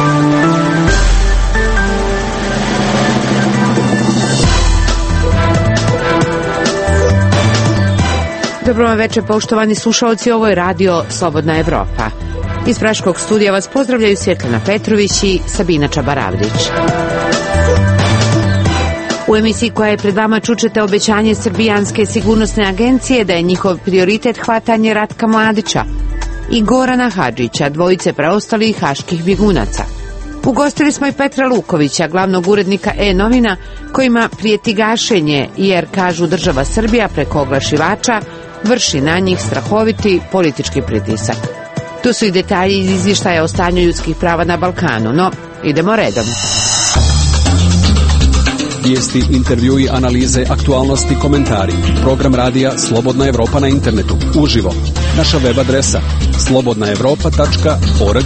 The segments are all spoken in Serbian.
Dobro vam večer, poštovani slušalci, ovo je radio Slobodna Evropa. Iz Praškog studija vas pozdravljaju Svjetlana Petrović i Sabina Čabaravdić. U emisiji koja je pred vama čućete obećanje Srbijanske sigurnosne agencije da je njihov prioritet hvatanje Ratka Mladića i Gorana Hadžića, dvojice preostalih haških bjegunaca. Ugostili smo i Petra Lukovića, glavnog urednika E-novina, kojima prijeti gašenje jer, kažu, država Srbija preko oglašivača vrši na njih strahoviti politički pritisak. Tu su i detalji iz izvještaja o stanju ljudskih prava na Balkanu, no idemo redom. Vijesti, intervjui, analize, aktualnosti, komentari. Program radija Slobodna Evropa na internetu. Uživo. Naša web adresa slobodnaevropa.org.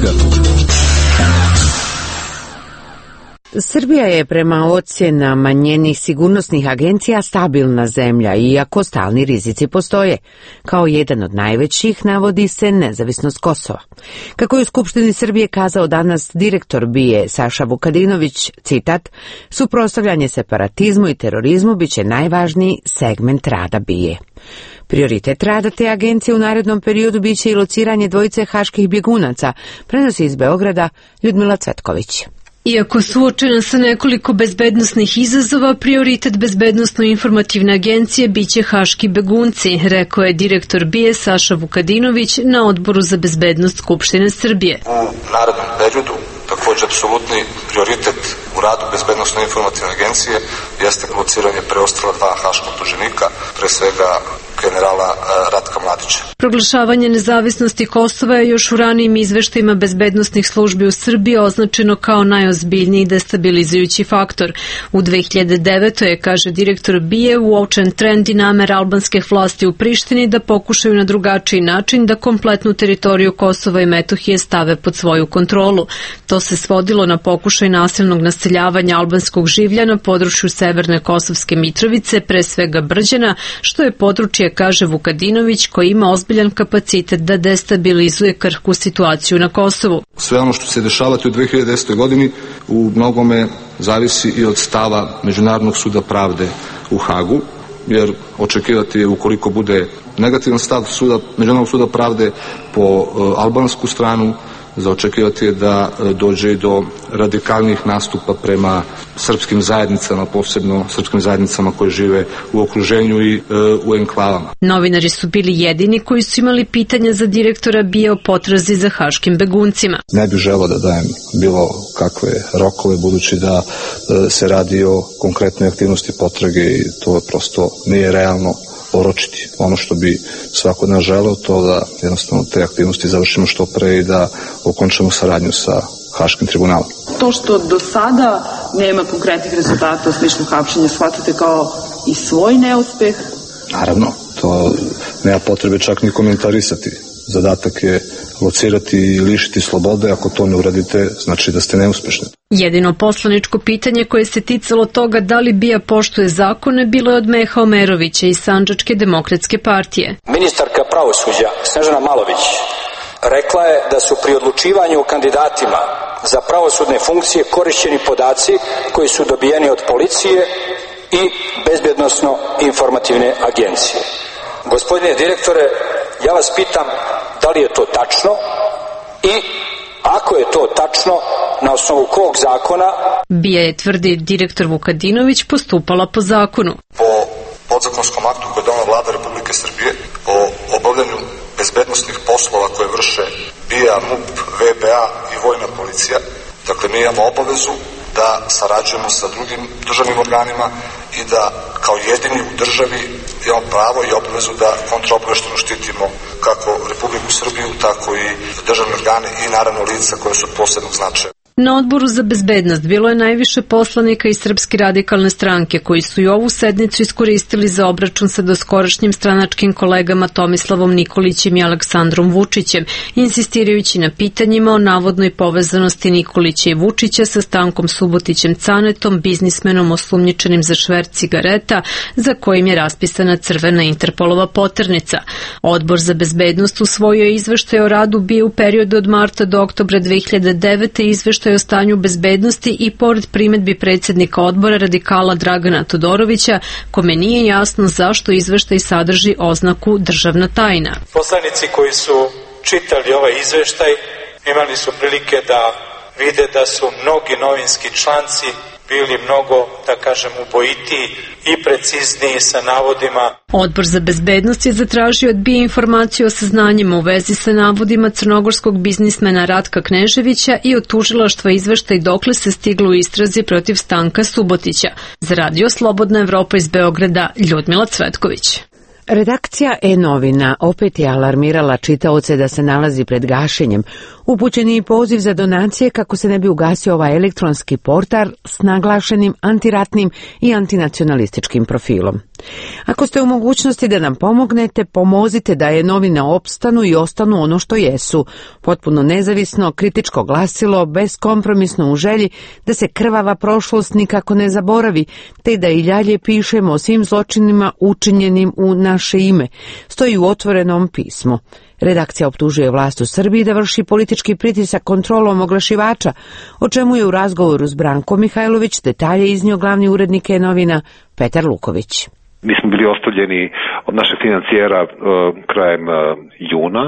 Srbija je prema ocjenama njenih sigurnosnih agencija stabilna zemlja, iako stalni rizici postoje. Kao jedan od najvećih navodi se nezavisnost Kosova. Kako je u Skupštini Srbije kazao danas direktor BIA Saša Vukadinović, citat, suprotstavljanje separatizmu i terorizmu biće najvažniji segment rada BIA. Prioritet rada te agencije u narednom periodu biće i lociranje dvojice haških bjegunaca, prenosi iz Beograda Ljudmila Cvetković. Iako suočena sa nekoliko bezbednosnih izazova, prioritet Bezbednosno-informativne agencije biće haški begunci, rekao je direktor BIA Saša Vukadinović na Odboru za bezbednost Skupštine Srbije. U narednom periodu također apsolutni prioritet u radu Bezbednosno-informativne agencije jeste lociranje preostala dva haška optuženika, pre svega generala Ratka Mladića. Proglašavanje nezavisnosti Kosova je još u ranijim izveštajima bezbednosnih službi u Srbiji označeno kao najozbiljniji destabilizujući faktor. U 2009. je, kaže direktor BIA, uočen trend i namer albanske vlasti u Prištini da pokušaju na drugačiji način da kompletnu teritoriju Kosova i Metohije stave pod svoju kontrolu. To se svodilo na pokušaj nasilnog naseljavanja albanskog življa na području severne Kosovske Mitrovice, pre svega Brđana, što je područje, kaže Vukadinović, koji ima ozbiljan kapacitet da destabilizuje krhku situaciju na Kosovu. Sve ono što se dešavati u 2010. godini u mnogome zavisi i od stava Međunarodnog suda pravde u Hagu, jer očekivati je, ukoliko bude negativan stav Međunarodnog suda pravde po albansku stranu, za očekivati je da dođe i do radikalnih nastupa prema srpskim zajednicama, posebno srpskim zajednicama koje žive u okruženju i u enklavama. Novinari su bili jedini koji su imali pitanja za direktora BIA o potrazi za haškim beguncima. Ne bih želeo da dajem bilo kakve rokove, budući da se radi o konkretnoj aktivnosti potrage i to prosto nije realno oročiti. Ono što bi svako od nas želeo, to da jednostavno te aktivnosti završimo što pre i da okončamo saradnju sa Haškim tribunalom. To što do sada nema konkretnih rezultata u smislu hapšenja, shvatate kao i svoj neuspeh? Naravno, to nema potrebe čak ni komentarisati. Zadatak je locirati i lišiti slobode, ako to ne uradite, znači da ste neuspešni. Jedino poslaničko pitanje koje se ticalo toga da li BIA poštuje zakone bilo je od Meha Omerovića iz Sandžačke demokratske partije. Ministarka pravosuđa Snežana Malović rekla je da su pri odlučivanju o kandidatima za pravosudne funkcije korišćeni podaci koji su dobijeni od policije i Bezbednosno-informativne agencije. Gospodine direktore, ja vas pitam da li je to tačno i ako je to tačno, na osnovu kog zakona? BIA je, tvrdi direktor Vukadinović, postupala po zakonu. Po podzakonskom aktu koje je donela Vlada Republike Srbije o obavljanju bezbednosnih poslova koje vrše BIA, MUP, VBA i Vojna policija, dakle mi imamo obavezu da sarađujemo sa drugim državnim organima i da kao jedini u državi imamo pravo i obavezu da kontraobaveštajno štitimo kako Republiku Srbiju, tako i državne organe i naravno lica koje su od posebnog značaja. Na Odboru za bezbednost bilo je najviše poslanika iz Srpske radikalne stranke koji su i ovu sednicu iskoristili za obračun sa doskorašnjim stranačkim kolegama Tomislavom Nikolićem i Aleksandrom Vučićem, insistirajući na pitanjima o navodnoj povezanosti Nikolića i Vučića sa Stankom Subotićem Canetom, biznismenom osumnjičenim za šverc cigareta, za kojim je raspisana crvena Interpolova poternica. Odbor za bezbednost usvojio je izveštaj o radu BIA u periodu od marta do oktobra 2009. i izveštaj izveštaj o stanju bezbednosti i pored primedbi predsjednika odbora radikala Dragana Todorovića, kome nije jasno zašto izveštaj sadrži oznaku državna tajna. Poslanici koji su čitali ovaj izveštaj imali su prilike da vide da su mnogi novinski članci bili mnogo, da kažem, ubojitiji i precizniji sa navodima. Odbor za bezbednost je zatražio od BIA informaciju o saznanjima u vezi sa navodima crnogorskog biznismena Ratka Kneževića i od tužilaštva izveštaj dokle se stiglo u istrazi protiv Stanka Subotića. Za Radio Slobodna Evropa iz Beograda, Ljudmila Cvetković. Redakcija E-novina opet je alarmirala čitaoce da se nalazi pred gašenjem. Upućen je i poziv za donacije kako se ne bi ugasio ovaj elektronski portal s naglašenim antiratnim i antinacionalističkim profilom. Ako ste u mogućnosti da nam pomognete, pomozite da E-novine opstanu i ostanu ono što jesu, potpuno nezavisno, kritičko glasilo, beskompromisno u želji da se krvava prošlost nikako ne zaboravi, te da i dalje pišemo o svim zločinima učinjenim u naše ime, stoji u otvorenom pismu. Redakcija optužuje vlast u Srbiji da vrši politički pritisak kontrolom oglašivača, o čemu je u razgovoru s Brankom Mihajlović detalje iznio glavni urednik E-novina Petar Luković. Mi smo bili ostavljeni od našeg financijera krajem juna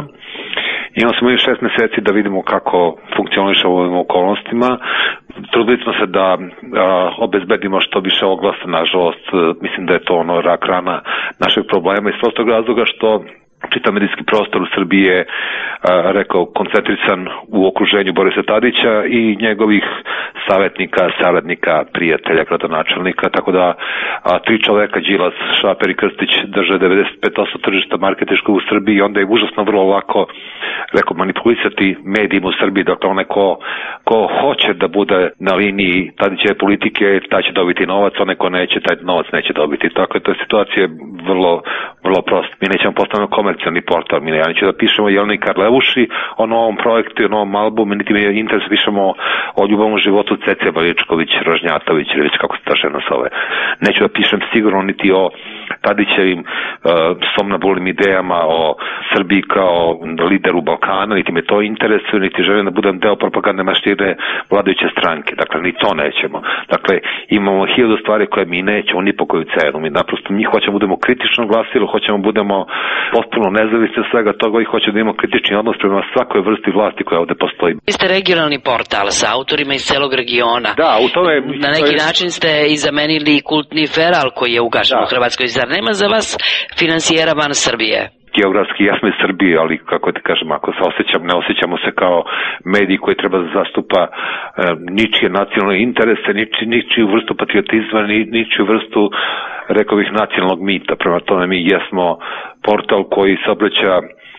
i onda smo imali 6 meseci da vidimo kako funkcioniše u ovim okolnostima. Trudili smo se da obezbedimo što više oglasa, nažalost, mislim da je to rak rana našeg problema iz prostog razloga što čitav medijski prostor u Srbiji je, rekao, koncentrisan u okruženju Borisa Tadića i njegovih savjetnika, saradnika, prijatelja, gradonačelnika, tako da 3 čoveka, Đilas, Šaper i Krstić, drže 95% tržišta marketinškog u Srbiji i onda je užasno vrlo lako, rekao, manipulisati medijima u Srbiji, dakle onaj ko hoće da bude na liniji Tadićeve politike, taj će dobiti novac, onaj ko neće, taj novac neće dobiti. Tako je, to je situacija vrlo, vrlo prosta. Mi nećemo postaviti komercijalni portal, ja neću da pišemo Jeleni Karleuši o novom projektu, o novom albumu, niti mi je interes pišemo o ljubavnom životu Cece Valičković, Rožnjatović, ili već kako se ta žena zove. Neću da pišem sigurno niti o Tadićevim somnambulnim idejama o Srbiji kao lideru Balkana, niti me to interesuje, niti želim da budem deo propagandne maštine vladajuće stranke. Dakle, ni to nećemo. Dakle, imamo 1000 stvari koje mi nećemo ni po koju cenu. Mi naprosto mi hoćemo budemo kritično glasilo, hoćemo budemo potpuno nezavisni od svega toga i hoćemo da imamo kritični odnos prema svakoj vrsti vlasti koja ovde postoji. Vi ste regionalni portal sa autorima iz celog regiona. Da, u tome... Na neki način ste i zamenili kultni feral koji je ugašen u Hrvatskoj. Zar nema za vas finansijera van Srbije? Geografski jasno je Srbije, ali kako ti kažem, ako se ne osjećamo se kao mediji koji treba da zastupa ničije nacionalne interese, ničiju vrstu patriotizma, ničiju vrstu, rekao bih, nacionalnog mita. Prema tome mi jesmo portal koji se obraća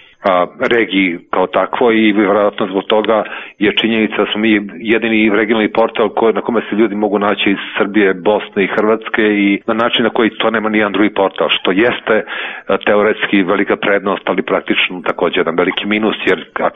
regiji kao takvo i vjerojatno zbog toga je činjenica da smo mi jedini regionalni portal na kome se ljudi mogu naći iz Srbije, Bosne i Hrvatske i na način na koji to nema nijedan drugi portal, što jeste teoretski velika prednost, ali praktično također jedan veliki minus, jer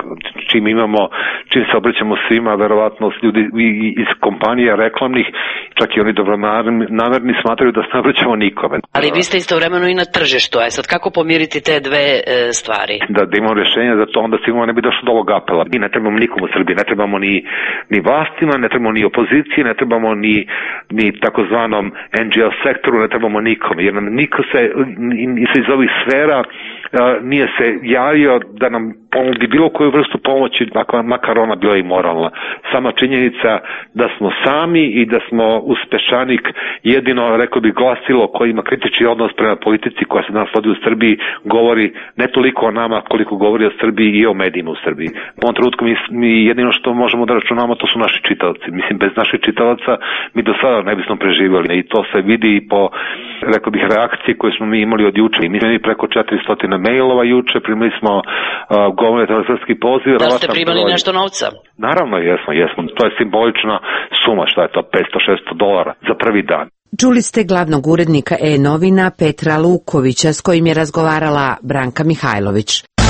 čim se obraćamo svima, verovatno ljudi iz kompanija reklamnih, čak i oni dobronamerni smatraju da se ne obraćamo nikome. Ali vi ste istovremeno i na tržištu, sad kako pomiriti te dve stvari? Da imamo rješenje za to, onda sigurno ne bi došlo do ovog apela. Mi ne trebamo nikom u Srbiji, ne trebamo ni vlastima, ne trebamo ni opoziciji, ne trebamo ni takozvanom NGO sektoru, ne trebamo nikom, jer nam niko se iz ovih sfera nije se javio da nam ponudi bilo koju vrstu pomoći, makar ona bila i moralna. Sama činjenica da smo sami i da smo uz peščanik jedino, rekao bih, glasilo koji ima kritični odnos prema politici koja se danas vodi u Srbiji, govori ne toliko o nama koliko govori o Srbiji i o medijima u Srbiji. U ovom trenutku mi jedino što možemo da računamo to su naši čitaoci. Mislim, bez naših čitalaca mi do sada ne bismo preživjeli i to se vidi i po, rekao bih, reakcije koje smo mi imali od juče. Mi smo imali preko 400 mailova juče, primili smo govorne telefonski poziv. Da ste primali nešto novca? Naravno, jesmo. To je simbolična suma, šta je to, $500-600 za prvi dan. Čuli ste glavnog urednika E-novina Petra Lukovića s kojim je razgovarala Branka Mihajlović.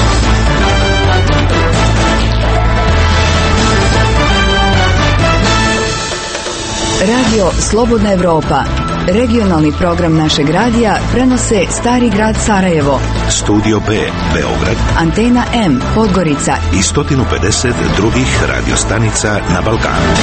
Radio Slobodna Evropa. Regionalni program našeg radija prenose Stari grad Sarajevo, Studio B Beograd, Antena M Podgorica i 150 drugih radiostanica na Balkanu.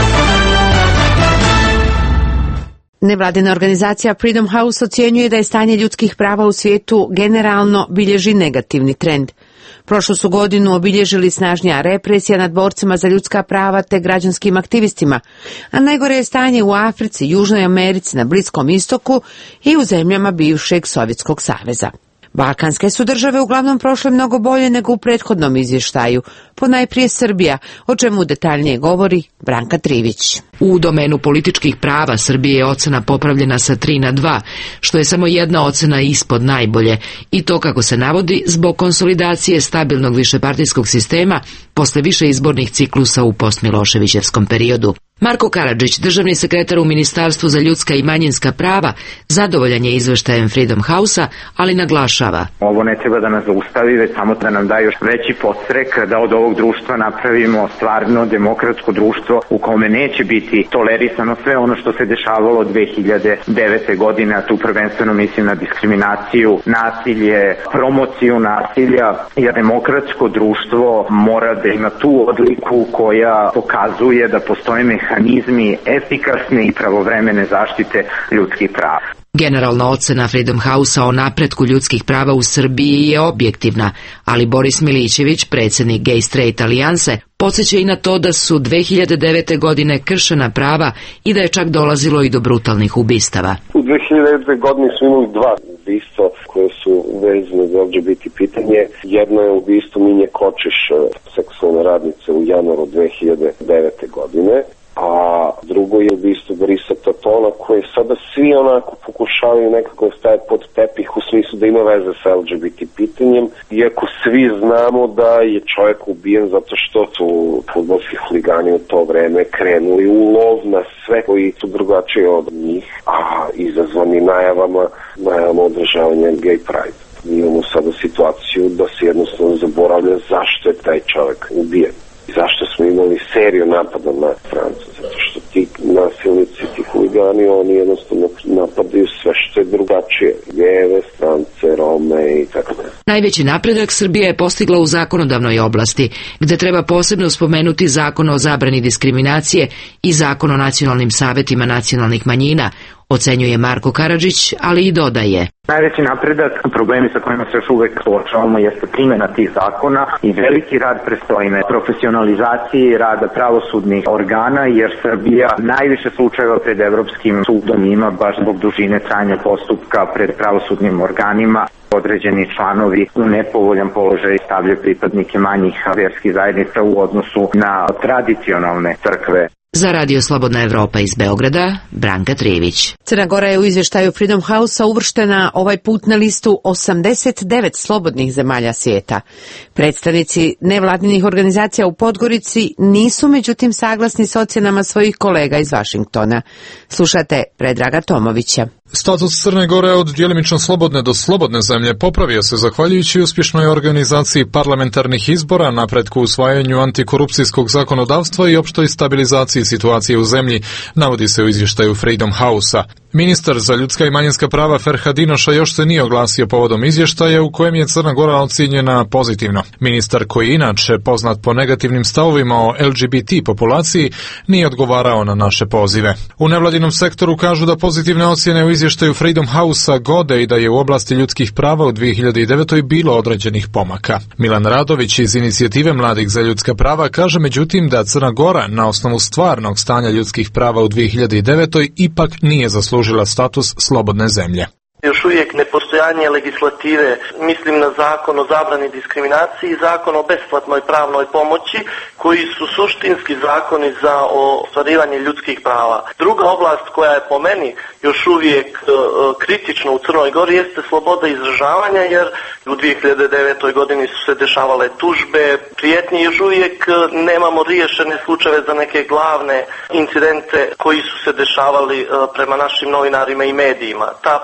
Nevladina organizacija Freedom House ocjenjuje da je stanje ljudskih prava u svijetu generalno bilježi negativni trend. Prošlu su godinu obilježili snažnija represija nad borcima za ljudska prava te građanskim aktivistima, a najgore je stanje u Africi, Južnoj Americi, na Bliskom istoku i u zemljama bivšeg Sovjetskog saveza. Balkanske su države uglavnom prošle mnogo bolje nego u prethodnom izvještaju, ponajprije Srbija, o čemu detaljnije govori Branka Trivić. U domenu političkih prava Srbije je ocena popravljena sa 3:2, što je samo jedna ocena ispod najbolje, i to, kako se navodi, zbog konsolidacije stabilnog višepartijskog sistema posle više izbornih ciklusa u postmiloševićevskom periodu. Marko Karadžić, državni sekretar u Ministarstvu za ljudska i manjinska prava, zadovoljan je izveštajem Freedom House-a, ali naglašava: ovo ne treba da nas zaustavi, već samo da nam da još veći podstrek da od ovog društva napravimo stvarno demokratsko društvo u kome neće biti tolerisano sve ono što se dešavalo 2009. godine, a tu prvenstveno mislim na diskriminaciju, nasilje, promociju nasilja, jer demokratsko društvo mora da ima tu odliku koja pokazuje da postoje mehanizmi efikasne i pravovremene zaštite ljudskih prava. Generalna ocena Freedom House-a o napretku ljudskih prava u Srbiji je objektivna, ali Boris Milićević, predsjednik Gay Straight Alijanse, podsjeća i na to da su 2009. godine kršena prava i da je čak dolazilo i do brutalnih ubistava. U 2009. godini smo imali 2 ubistva koje su vezane za LGBT pitanje. Jedno je ubistvo Minje Kočiš, seksualne radnice, u januaru 2009. godine. A drugo je ubistvo Borisa Tatona, koje sada svi onako pokušavaju nekako staviti pod tepih u smislu da ima veze sa LGBT pitanjem, iako svi znamo da je čovjek ubijen zato što su fudbalski huligani u to vreme krenuli u lov na sve koji su drugačiji od njih, a izazvani najavama održavanja Gay Pride. Imamo sada situaciju da se jednostavno zaboravlja zašto je taj čovjek ubijen. Zašto smo imali seriju napada na Francu? Zato što ti nasilnici, ti huligani, oni jednostavno napadaju sve što je drugačije. Gejeve, strance, Rome i tako dalje. Najveći napredak Srbija je postigla u zakonodavnoj oblasti, gde treba posebno spomenuti Zakon o zabrani diskriminacije i Zakon o nacionalnim savetima nacionalnih manjina, ocenjuje Marko Karadžić, ali i dodaje: najveći napredak, problemi sa kojima se još uvek suočavamo, jeste primjena tih zakona i veliki rad predstoji na profesionalizaciji rada pravosudnih organa, jer Srbija najviše slučajeva pred Evropskim sudom ima baš zbog dužine trajanja postupka pred pravosudnim organima. Određeni članovi u nepovoljan položaj stavljaju pripadnike manjih verskih zajednica u odnosu na tradicionalne crkve. Za Radio Slobodna Evropa iz Beograda, Branka Trivić. Crna Gora je u izvještaju Freedom House-a uvrštena ovaj put na listu 89 slobodnih zemalja svijeta. Predstavnici nevladinih organizacija u Podgorici nisu međutim saglasni s ocjenama svojih kolega iz Vašingtona. Slušate Predraga Tomovića. Status Crne Gore od djelimično slobodne do slobodne zemlje popravio se zahvaljujući uspješnoj organizaciji parlamentarnih izbora, napretku u usvajanju antikorupcijskog zakonodavstva i opštoj stabilizaciji situacije u zemlji, navodi se u izvještaju Freedom House-a. Ministar za ljudska i manjinska prava Ferhadinoša još se nije oglasio povodom izvještaja u kojem je Crna Gora ocijenjena pozitivno. Ministar, koji je inače poznat po negativnim stavovima o LGBT populaciji, nije odgovarao na naše pozive. U nevladinom sektoru kažu da pozitivne ocjene u izvještaju Freedom House-a gode i da je u oblasti ljudskih prava u 2009. bilo određenih pomaka. Milan Radović iz Inicijative mladih za ljudska prava kaže međutim da Crna Gora na osnovu stvarnog stanja ljudskih prava u 2009. ipak nije zaslužila status slobodne zemlje. Još uvijek nepostojanje legislative, mislim na zakon o zabrani diskriminacije i zakon o besplatnoj pravnoj pomoći, koji su suštinski zakoni za ostvarivanje ljudskih prava. Druga oblast koja je po meni još uvijek kritična u Crnoj Gori jeste sloboda izražavanja, jer u 2009. godini su se dešavale tužbe, prijetnje, još uvijek nemamo riješene slučajeve za neke glavne incidente koji su se dešavali prema našim novinarima i medijima. Ta praksa se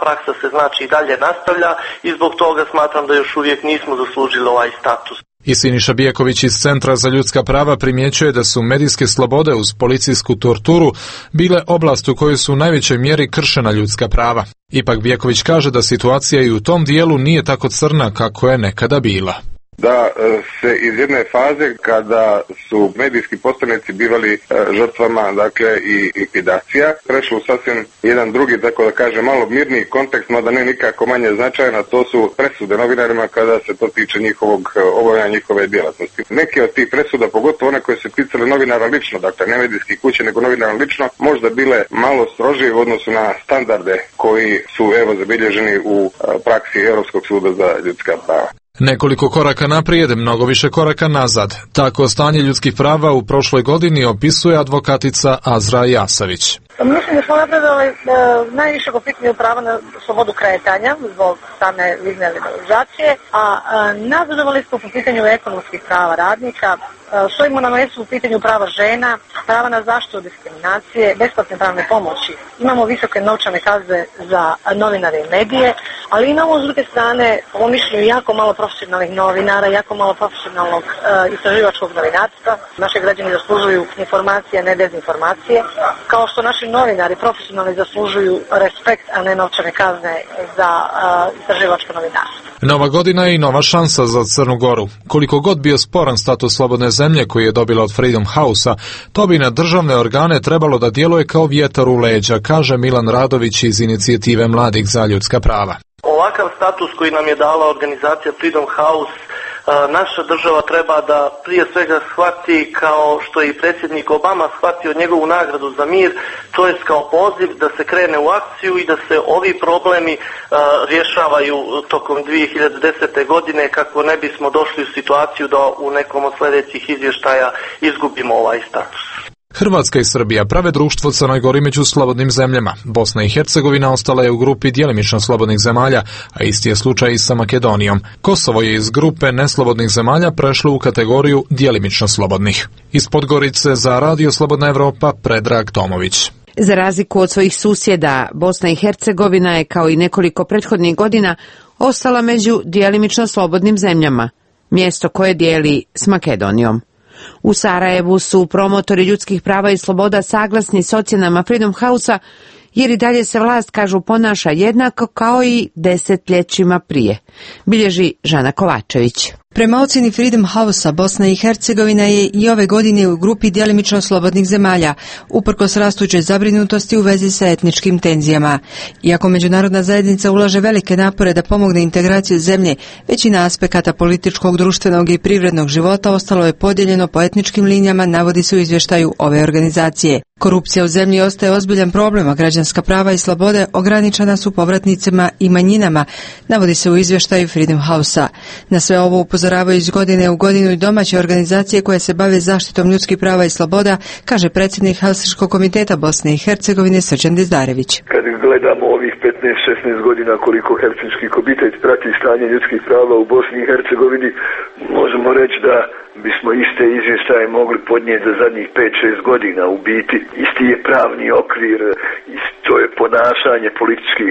se znači i dalje nastavlja i zbog toga smatram da još uvijek nismo zaslužili ovaj status. I Siniša Bijeković iz Centra za ljudska prava primjećuje da su medijske slobode uz policijsku torturu bile oblast u kojoj su u najvećoj mjeri kršena ljudska prava. Ipak Bijeković kaže da situacija i u tom dijelu nije tako crna kako je nekada bila. Da se iz jedne faze kada su medijski postavnici bivali žrtvama, dakle, i likvidacija, prešlo u sasvim jedan drugi, tako da kaže, malo mirniji kontekst, mada ne nikako manje značajna, to su presude novinarima kada se to tiče obavljanja njihove djelatnosti. Neke od tih presuda, pogotovo one koje se ticale novinara lično, dakle ne medijskih kuće nego novinara lično, možda bile malo strožije u odnosu na standarde koji su zabilježeni u praksi Europskog suda za ljudska prava. Nekoliko koraka naprijed, mnogo više koraka nazad. Tako stanje ljudskih prava u prošloj godini opisuje advokatica Azra Jasavić. Mislim da smo napravili najviše po pitanju prava na slobodu kretanja zbog same vizne liberalizacije, a nazadovali smo po pitanju ekonomskih prava radnika, stojimo na mjestu u pitanju prava žena, prava na zaštitu od diskriminacije, besplatne pravne pomoći. Imamo visoke novčane kazne za novinare i medije, ali imamo s druge strane po mišljenju jako malo profesionalnih novinara, jako malo profesionalnog istraživačkog novinarstva. Naši građani zaslužuju informacije, ne dezinformacije, kao što naši novinari profesionalni zaslužuju respekt, a ne novčane kazne za istraživačko novinarstvo. Nova godina je i nova šansa za Crnu Goru. Koliko god bio sporan status slobodne zemlje koji je dobila od Freedom House-a, to bi na državne organe trebalo da djeluje kao vjetar u leđa, kaže Milan Radović iz inicijative Mladih za ljudska prava. Ovakav status koji nam je dala organizacija Freedom House, naša država treba da prije svega shvati, kao što je i predsjednik Obama shvatio njegovu nagradu za mir, to jest kao poziv da se krene u akciju i da se ovi problemi rješavaju tokom 2010. godine kako ne bismo došli u situaciju da u nekom od sljedećih izvještaja izgubimo ovaj status. Hrvatska i Srbija prave društvo Crnoj Gori među slobodnim zemljama. Bosna i Hercegovina ostala je u grupi djelimično slobodnih zemalja, a isti je slučaj i sa Makedonijom. Kosovo je iz grupe neslobodnih zemalja prešlo u kategoriju djelimično slobodnih. Iz Podgorice za Radio Slobodna Evropa Predrag Tomović. Za razliku od svojih susjeda, Bosna i Hercegovina je kao i nekoliko prethodnih godina ostala među djelimično slobodnim zemljama, mjesto koje dijeli s Makedonijom. U Sarajevu su promotori ljudskih prava i sloboda saglasni s ocjenama Freedom House-a, jer i dalje se vlast, kažu, ponaša jednako kao i desetljećima prije, bilježi Žana Kovačević. Prema ocjeni Freedom House-a, Bosna i Hercegovina je i ove godine u grupi djelimično slobodnih zemalja, uprkos rastuće zabrinutosti u vezi sa etničkim tenzijama. Iako međunarodna zajednica ulaže velike napore da pomogne integraciju zemlje, većina aspekata političkog, društvenog i privrednog života ostalo je podijeljeno po etničkim linijama, navodi se u izvještaju ove organizacije. Korupcija u zemlji ostaje ozbiljan problem, a građanska prava i slobode ograničena su povratnicima i manjinama, navodi se u izvještaju Freedom House-a. Na sve ovo upozoravaju iz godine u godinu i domaće organizacije koje se bave zaštitom ljudskih prava i sloboda, kaže predsjednik Helsinškog komiteta Bosne i Hercegovine Srđan Dizdarević. Kad gledamo ovih 15-16 godina koliko Helsinški komitet prati stanje ljudskih prava u Bosni i Hercegovini, možemo reći da bismo iste izvještaje mogli podnijeti za zadnjih 5-6 godina. U biti isti je pravni okvir, isto je ponašanje političkih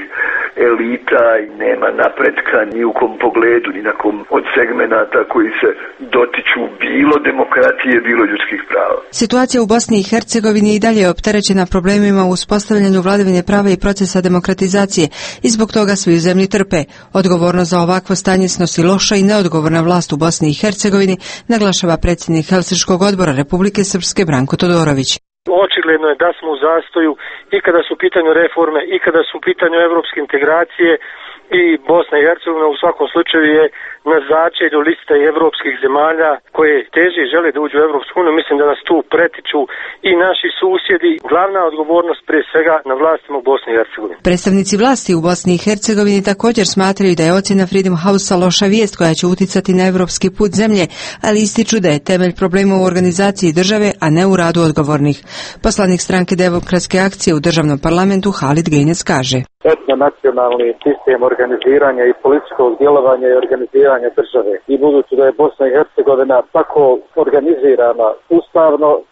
elita i nema napretka ni u kom pogledu, ni na kom od segmenata koji se dotiču bilo demokratije, bilo ljudskih prava. Situacija u Bosni i Hercegovini i dalje je opterećena problemima u uspostavljanju vladavine prava i procesa demokratizacije i zbog toga svi u zemlji trpe. Odgovornost za ovakvo stanje snosi loša i neodgovorna vlast u Bosni i Hercegovini, naglašava predsjednik Helsinškog odbora Republike Srpske Branko Todorović. Očigledno je da smo u zastoju i kada su u pitanju reforme i kada su u pitanju evropske integracije i Bosna i Hercegovina u svakom slučaju je na začelju liste evropskih zemalja koje teže i žele da uđu u Evropsku uniju. Mislim da nas tu pretiču i naši susjedi. Glavna odgovornost prije svega na vlastima u Bosni i Hercegovini. Predstavnici vlasti u Bosni i Hercegovini također smatraju da je ocjena Freedom House-a loša vijest koja će uticati na evropski put zemlje, ali ističu da je temelj problema u organizaciji države, a ne u radu odgovornih. Poslanik stranke Demokratske akcije u državnom parlamentu Halid Gejnec kaže: etnonacionalni sistem organiziranja i političkog djelovanja i organiziranja države. I budući da je Bosna i Hercegovina tako organizirana ustavno,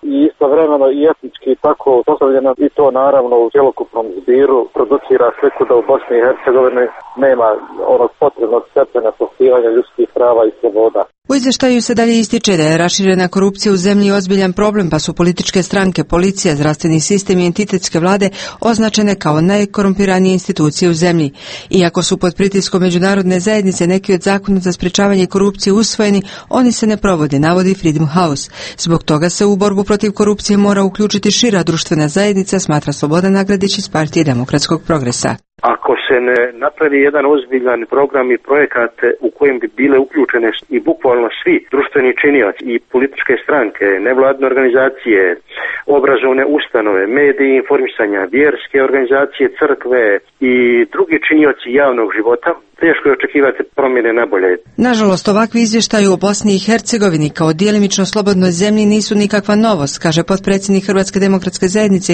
i istovremeno i etnički tako postavljena i to naravno u cjelokupnom zbiru producira sliku da u Bosni i Hercegovini nema onog potrebnog stepena poštivanja ljudskih prava i sloboda. U izvještaju se dalje ističe da je raširena korupcija u zemlji ozbiljan problem, pa su političke stranke, policija, zdravstveni sistem i entitetske vlade označene kao najkorumpiranije institucije u zemlji. Iako su pod pritiskom međunarodne zajednice neki od zakona za sprečavanje korupcije usvojeni, oni se ne provode, navodi Freedom House. Zbog toga se u borbu protiv korupcije mora uključiti šira društvena zajednica, smatra Slobodan Nagradić iz Partije demokratskog progresa. Ako se ne napravi jedan ozbiljan program i projekat u kojem bi bile uključene i bukvalno svi društveni činioci i političke stranke, nevladne organizacije, obrazovne ustanove, mediji informisanja, vjerske organizacije, crkve i drugi činioci javnog života, teško je očekivati promjene na bolje. Nažalost, ovakvi izvještaji u Bosni i Hercegovini kao djelimično slobodnoj zemlji nisu nikakva novost, kaže potpredsjednik Hrvatske demokratske zajednice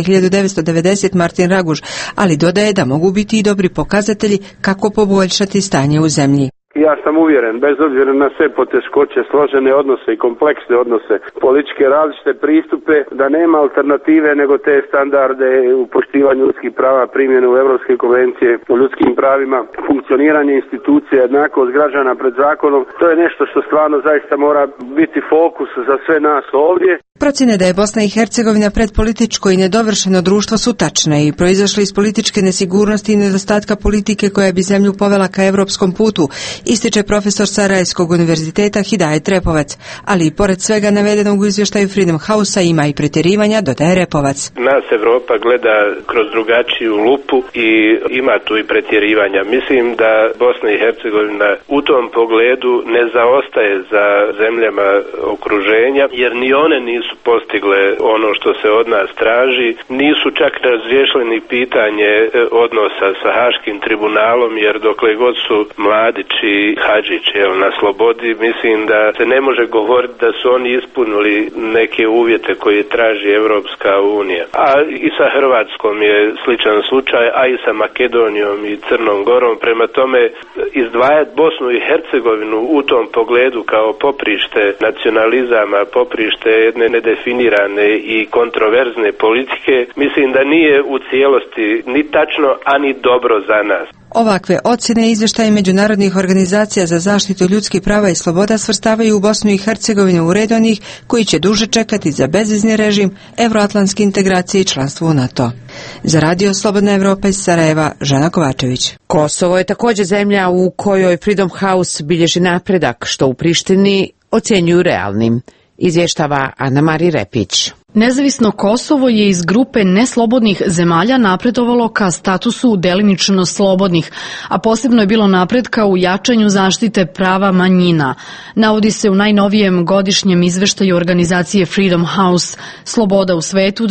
1990 Martin Raguž, ali dodaje da mogu biti i dobri pokazatelji kako poboljšati stanje u zemlji. Ja sam uvjeren, bez obzira na sve poteškoće, složene odnose i kompleksne odnose, političke različite pristupe, da nema alternative nego te standarde u poštivanju ljudskih prava, primjenu Europske konvencije o ljudskim pravima, funkcioniranje institucija, jednakost građana pred zakonom. To je nešto što stvarno zaista mora biti fokus za sve nas ovdje. Procjene da je Bosna i Hercegovina predpolitičko i nedovršeno društvo su tačne i proizašle iz političke nesigurnosti i nedostatka politike koja bi zemlju povela ka evropskom putu, ističe profesor Sarajevskog univerziteta Hidajet Repovac, ali i pored svega navedenog u izvještaju Freedom House-a ima i pretjerivanja, dodaje Repovac. Nas Evropa gleda kroz drugačiju lupu i ima tu i pretjerivanja. Mislim da Bosna i Hercegovina u tom pogledu ne zaostaje za zemljama okruženja, jer ni one nisu postigle ono što se od nas traži, nisu čak razriješili ni pitanje odnosa sa Haškim tribunalom, jer dokle god su Mladići i Hadžić na slobodi, mislim da se ne može govoriti da su oni ispunili neke uvjete koje traži Evropska unija. A i sa Hrvatskom je sličan slučaj, a i sa Makedonijom i Crnom Gorom. Prema tome, izdvajati Bosnu i Hercegovinu u tom pogledu kao poprište nacionalizama, poprište jedne nedefinirane i kontroverzne politike, mislim da nije u cijelosti ni tačno, a ni dobro za nas. Ovakve ocjene i izvještaje međunarodnih organizacija za zaštitu ljudskih prava i sloboda svrstavaju u Bosnu i Hercegovinu u red onih koji će duže čekati za bezvizni režim, evroatlantske integracije i članstvo u NATO. Za Radio Slobodna Evropa iz Sarajeva, Žana Kovačević. Kosovo je također zemlja u kojoj Freedom House bilježi napredak, što u Prištini ocjenjuju realnim, izvještava Ana Mari Repić. Nezavisno Kosovo je iz grupe neslobodnih zemalja napredovalo ka statusu delimično slobodnih, a posebno je bilo napretka u jačanju zaštite prava manjina. Navodi se u najnovijem godišnjem izveštaju organizacije Freedom House Sloboda u svetu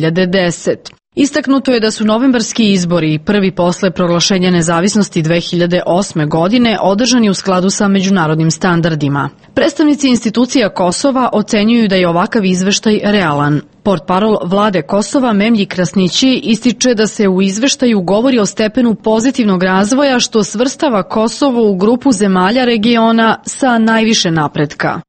2010. Istaknuto je da su novembarski izbori, prvi posle proglašenja nezavisnosti 2008. godine, održani u skladu sa međunarodnim standardima. Predstavnici institucija Kosova ocenjuju da je ovakav izveštaj realan. Portparol vlade Kosova Memlji Krasnići ističe da se u izveštaju govori o stepenu pozitivnog razvoja, što svrstava Kosovo u grupu zemalja regiona sa najviše napretka.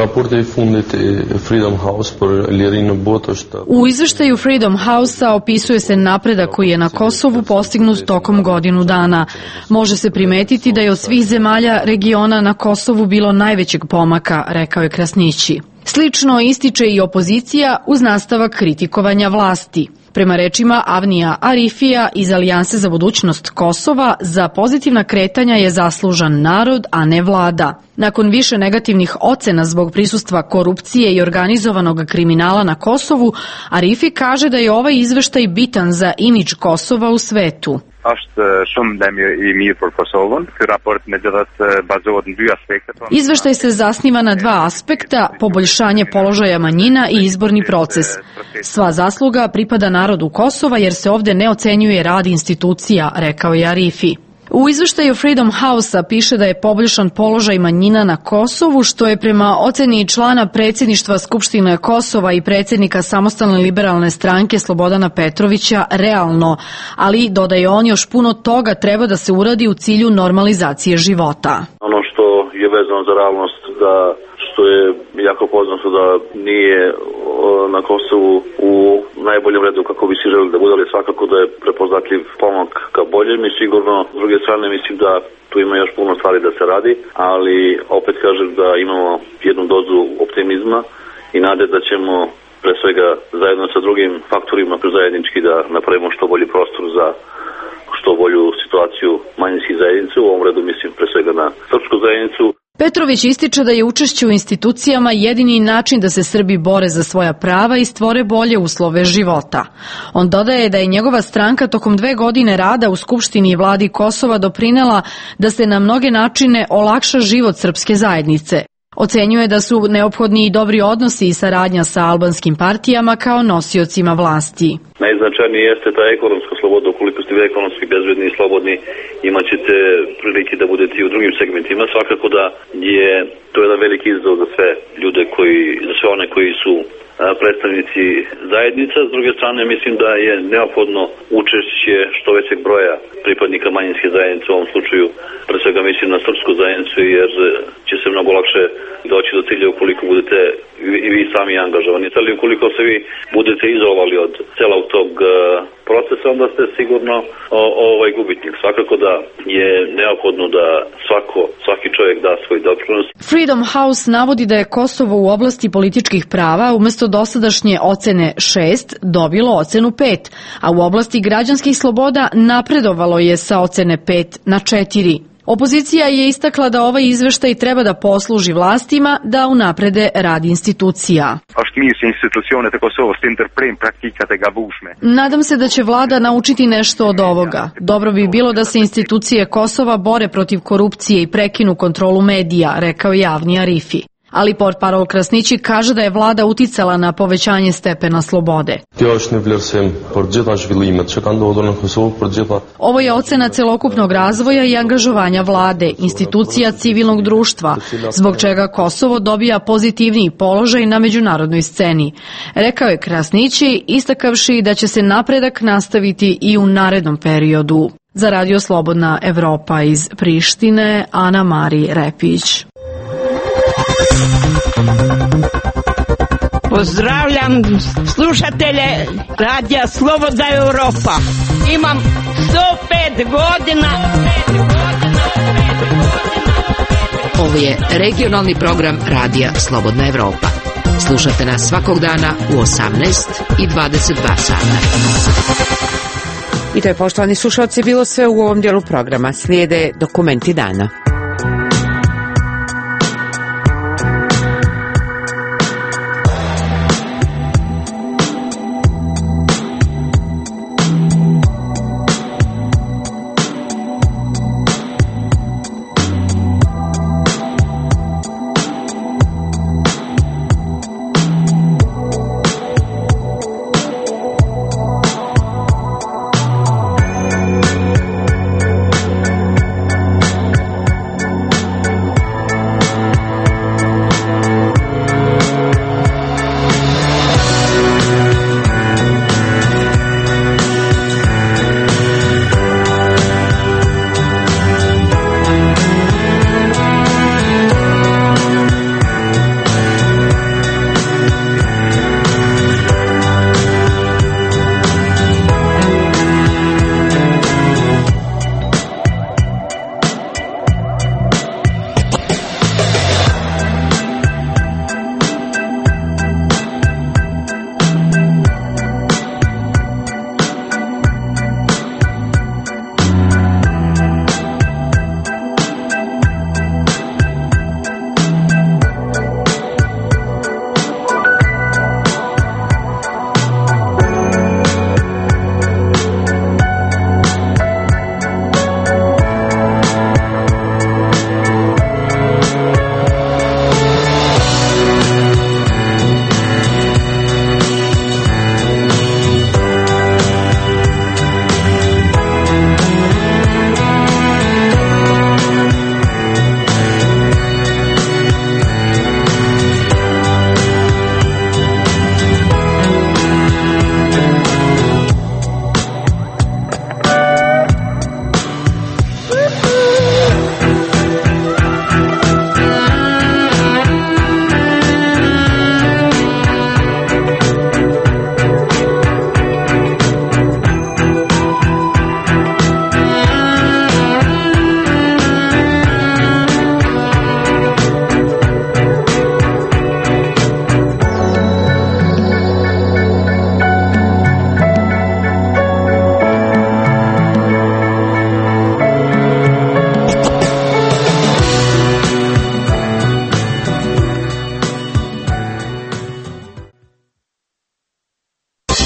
U izveštaju Freedom House-a opisuje se napredak koji je na Kosovu postignut tokom godinu dana. Može se primetiti da je od svih zemalja regiona na Kosovu bilo najvećeg pomaka, rekao je Krasnići. Slično ističe i opozicija uz nastavak kritikovanja vlasti. Prema rečima Avnija Arifija iz Alijanse za budućnost Kosova, za pozitivna kretanja je zaslužan narod, a ne vlada. Nakon više negativnih ocena zbog prisustva korupcije i organizovanog kriminala na Kosovu, Arifi kaže da je ovaj izveštaj bitan za imidž Kosova u svetu. Izveštaj se zasniva na dva aspekta, poboljšanje položaja manjina i izborni proces. Sva zasluga pripada narodu Kosova jer se ovdje ne ocenjuje rad institucija, rekao je Arifi. U izveštaju Freedom House-a piše da je poboljšan položaj manjina na Kosovu, što je prema oceni člana predsjedništva Skupštine Kosova i predsjednika Samostalne liberalne stranke Slobodana Petrovića realno, ali dodaje on još puno toga treba da se uradi u cilju normalizacije života. Ono što je vezano za realnost, da što je jako poznato da nije na Kosovu u najboljem redu kako bi si želi da bude, ali svakako da je prepoznatljiv pomak ka boljem i sigurno s druge strane mislim da tu ima još puno stvari da se radi, ali opet kažem da imamo jednu dozu optimizma i nade da ćemo pre svega zajedno sa drugim faktorima zajednički da napravimo što bolji prostor za što bolju situaciju manjinskih zajednica, u ovom redu mislim pre svega na srpsku zajednicu. Petrović ističe da je učešće u institucijama jedini način da se Srbi bore za svoja prava i stvore bolje uslove života. On dodaje da je njegova stranka tokom 2 godine rada u Skupštini i vladi Kosova doprinela da se na mnoge načine olakša život srpske zajednice. Ocenjuje da su neophodni i dobri odnosi i saradnja sa albanskim partijama kao nosiocima vlasti. Najznačajnije jeste ta ekonomska sloboda. Ukoliko ste ekonomski bezbedni i slobodni, imat ćete prilike da budete i u drugim segmentima. Svakako da je to jedan veliki izazov za sve ljude za sve one koji su predstavnici zajednica. S druge strane, mislim da je neophodno učešće što većeg broja pripadnika manjinske zajednice, u ovom slučaju pre svega mislim na srpsku zajednicu, jer će se mnogo lakše doći do cilja ukoliko budete i vi sami angažovani. Ali ukoliko se vi budete izolovali od celog tog procesa, onda ste sigurno gubitnik. Svakako da je neophodno da svaki čovjek da svoj doprinos. Freedom House navodi da je Kosovo u oblasti političkih prava umesto dosadašnje ocene 6 dobilo ocenu 5, a u oblasti građanskih sloboda napredovalo je sa ocene 5 na 4. Opozicija je istakla da ovaj izveštaj treba da posluži vlastima da unaprede rad institucija. Nadam se da će vlada naučiti nešto od ovoga. Dobro bi bilo da se institucije Kosova bore protiv korupcije i prekinu kontrolu medija, rekao javni Arifi. Ali portparol Krasnići kaže da je vlada uticala na povećanje stepena slobode. Ovo je ocena celokupnog razvoja i angažovanja vlade, institucija civilnog društva, zbog čega Kosovo dobija pozitivniji položaj na međunarodnoj sceni, rekao je Krasnići, istakavši da će se napredak nastaviti i u narednom periodu. Za Radio Slobodna Evropa iz Prištine, Ana Mari Repić. Pozdravljam slušatelje Radija Slobodna Evropa. Imam 105 godina. Ovo je regionalni program Radija Slobodna Evropa. Slušate nas svakog dana u 18 i 22 sata. I to je, poštovani slušalci, bilo sve u ovom dijelu programa. Slijede dokumenti dana.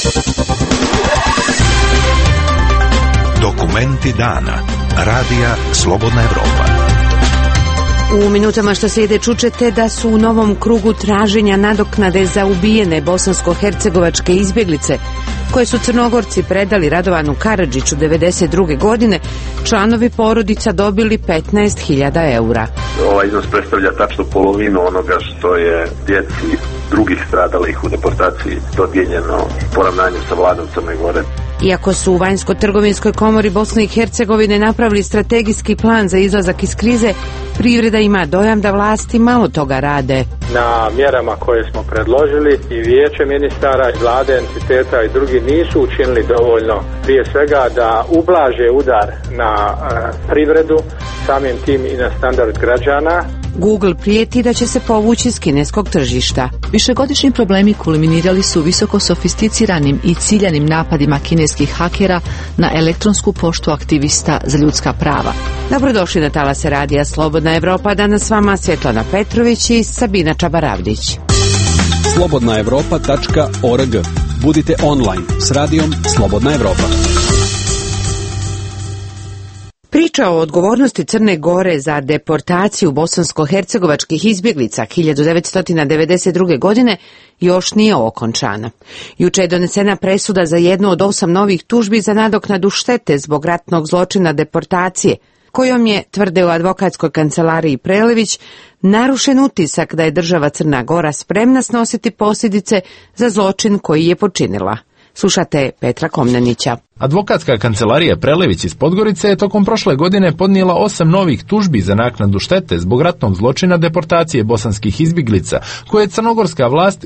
Dokumenti dana. Radija Slobodna Evropa. U minutama što slijede čućete da su u novom krugu traženja nadoknade za ubijene bosansko-hercegovačke izbjeglice koje su Crnogorci predali Radovanu Karadžiću 1992. godine, članovi porodica dobili 15.000 eura. Ovaj iznos predstavlja tačno polovinu onoga što je djeci drugih stradalih u deportaciji dodijeljeno poravnanjem sa vladom Crne Gore. Iako su u Vanjsko-trgovinskoj komori Bosne i Hercegovine napravili strategijski plan za izlazak iz krize, privreda ima dojam da vlasti malo toga rade. Na mjerama koje smo predložili i vijeće ministara, i vlade, entiteta i drugi nisu učinili dovoljno, prije svega da ublaže udar na privredu, samim tim i na standard građana. Google prijeti da će se povući s kineskog tržišta. Višegodišnji problemi kulminirali su visoko sofisticiranim i ciljanim napadima kineskih hakera na elektronsku poštu aktivista za ljudska prava. Dobrodošli na talase radija Slobodna Evropa. Danas s vama Svjetlana Petrović i Sabina Čabaravdić. slobodnaevropa.org. Budite online s radijom Slobodna Evropa. Priča o odgovornosti Crne Gore za deportaciju bosansko-hercegovačkih izbjeglica 1992. godine još nije okončana. Juče je donesena presuda za jednu od 8 novih tužbi za nadoknadu štete zbog ratnog zločina deportacije, kojom je, tvrde u advokatskoj kancelariji Prelević, narušen utisak da je država Crna Gora spremna snositi posljedice za zločin koji je počinila. Slušate Petra Komnenića. Advokatska kancelarija Prelević iz Podgorice je tokom prošle godine podnijela 8 novih tužbi za naknadu štete zbog ratnog zločina deportacije bosanskih izbjeglica, koje je crnogorska vlast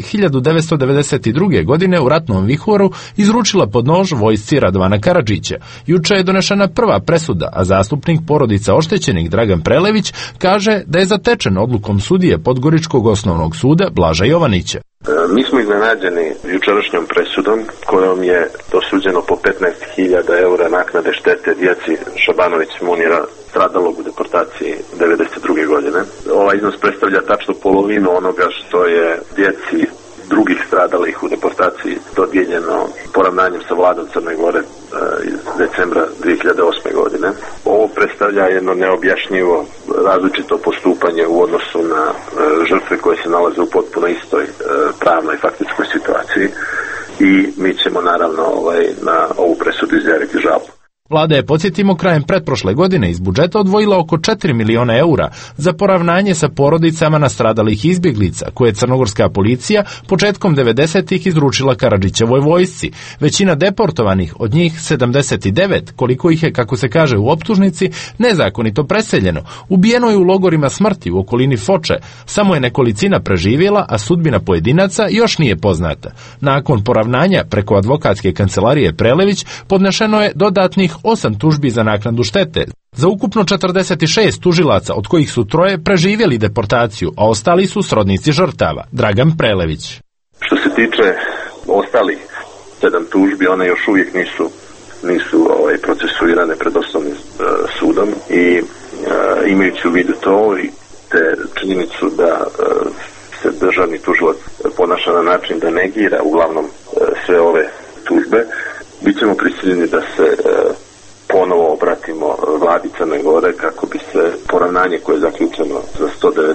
1992. godine u ratnom vihoru izručila pod nož vojsci Radovana Karadžića. Juče je donešena prva presuda, a zastupnik porodica oštećenih Dragan Prelević kaže da je zatečen odlukom sudije Podgoričkog osnovnog suda Blaža Jovanića. Mi smo iznenađeni jučerašnjom presudom kojom je dosuđeno po 15.000 eura naknade štete djeci Šabanović Munira stradalog u deportaciji 1992. godine. Ovaj iznos predstavlja tačno polovinu onoga što je djeci drugih stradalih u deportaciji dodijeljeno poravnanjem sa vladom Crne Gore iz decembra 2008. godine. Ovo predstavlja jedno neobjašnjivo različito postupanje u odnosu na žrtve koje se nalaze u potpuno istoj pravnoj i faktičkoj situaciji i mi ćemo naravno na ovu presudu izjaviti žalbu. Vlada je, podsjetimo, krajem pretprošle godine iz budžeta odvojila oko 4 miliona eura za poravnanje sa porodicama nastradalih izbjeglica, koje je crnogorska policija početkom 90-ih izručila Karadžićevoj vojsci. Većina deportovanih, od njih 79, koliko ih je, kako se kaže u optužnici, nezakonito preseljeno. Ubijeno je u logorima smrti u okolini Foče. Samo je nekolicina preživjela, a sudbina pojedinaca još nije poznata. Nakon poravnanja preko advokatske kancelarije Prelević podnešeno je dodatnih 8 tužbi za naknadu štete. Za ukupno 46 tužilaca, od kojih su 3 preživjeli deportaciju, a ostali su srodnici žrtava. Dragan Prelević. Što se tiče ostalih 7 tužbi, one još uvijek nisu procesuirane pred osnovnim sudom i imajući u vidu to i te činjenicu da se državni tužilac ponaša na način da negira uglavnom sve ove tužbe, bit ćemo prisiljeni da se ponovo obratimo vladi Crne Gore kako bi se poravnanje koje je zaključeno za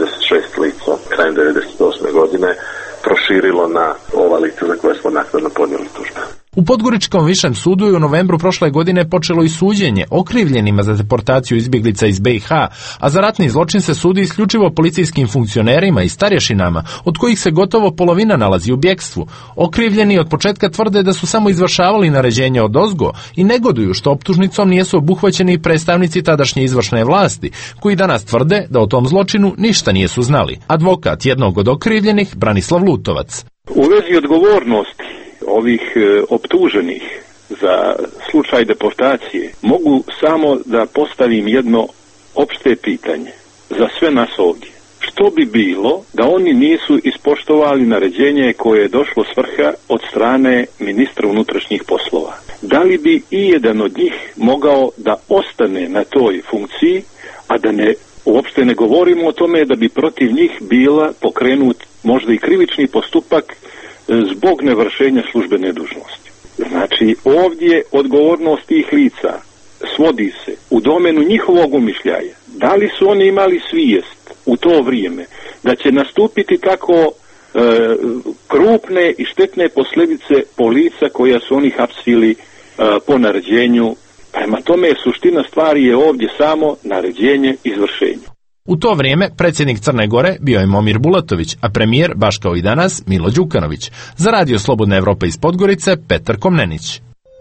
196 lica krajem 1998. godine proširilo na ova lica za koje smo naknadno podnijeli tužbe. U Podgoričkom višem sudu je u novembru prošle godine počelo i suđenje okrivljenima za deportaciju izbjeglica iz BiH, a za ratni zločin se sudi isključivo policijskim funkcionerima i starješinama, od kojih se gotovo polovina nalazi u bjekstvu. Okrivljeni od početka tvrde da su samo izvršavali naređenja odozgo i negoduju što optužnicom nisu obuhvaćeni i predstavnici tadašnje izvršne vlasti, koji danas tvrde da o tom zločinu ništa nisu znali. Advokat jednog od okrivljenih, Branislav Lutovac. U vezi odgovornosti ovih optuženih za slučaj deportacije mogu samo da postavim jedno opšte pitanje za sve nas ovdje. Što bi bilo da oni nisu ispoštovali naređenje koje je došlo s vrha od strane ministra unutrašnjih poslova? Da li bi i jedan od njih mogao da ostane na toj funkciji, a da uopšte ne govorimo o tome da bi protiv njih bila pokrenut možda i krivični postupak zbog nevršenja službene dužnosti? Znači, ovdje odgovornost tih lica svodi se u domenu njihovog umišljaja. Da li su oni imali svijest u to vrijeme da će nastupiti tako krupne i štetne posljedice po lica koja su oni hapsili po naređenju. Prema tome, suština stvari je ovdje samo naređenje izvršenju. U to vrijeme predsjednik Crne Gore bio je Momir Bulatović, a premijer, baš kao i danas, Milo Đukanović. Za Radio Slobodna Evropa iz Podgorice, Petar Komnenić.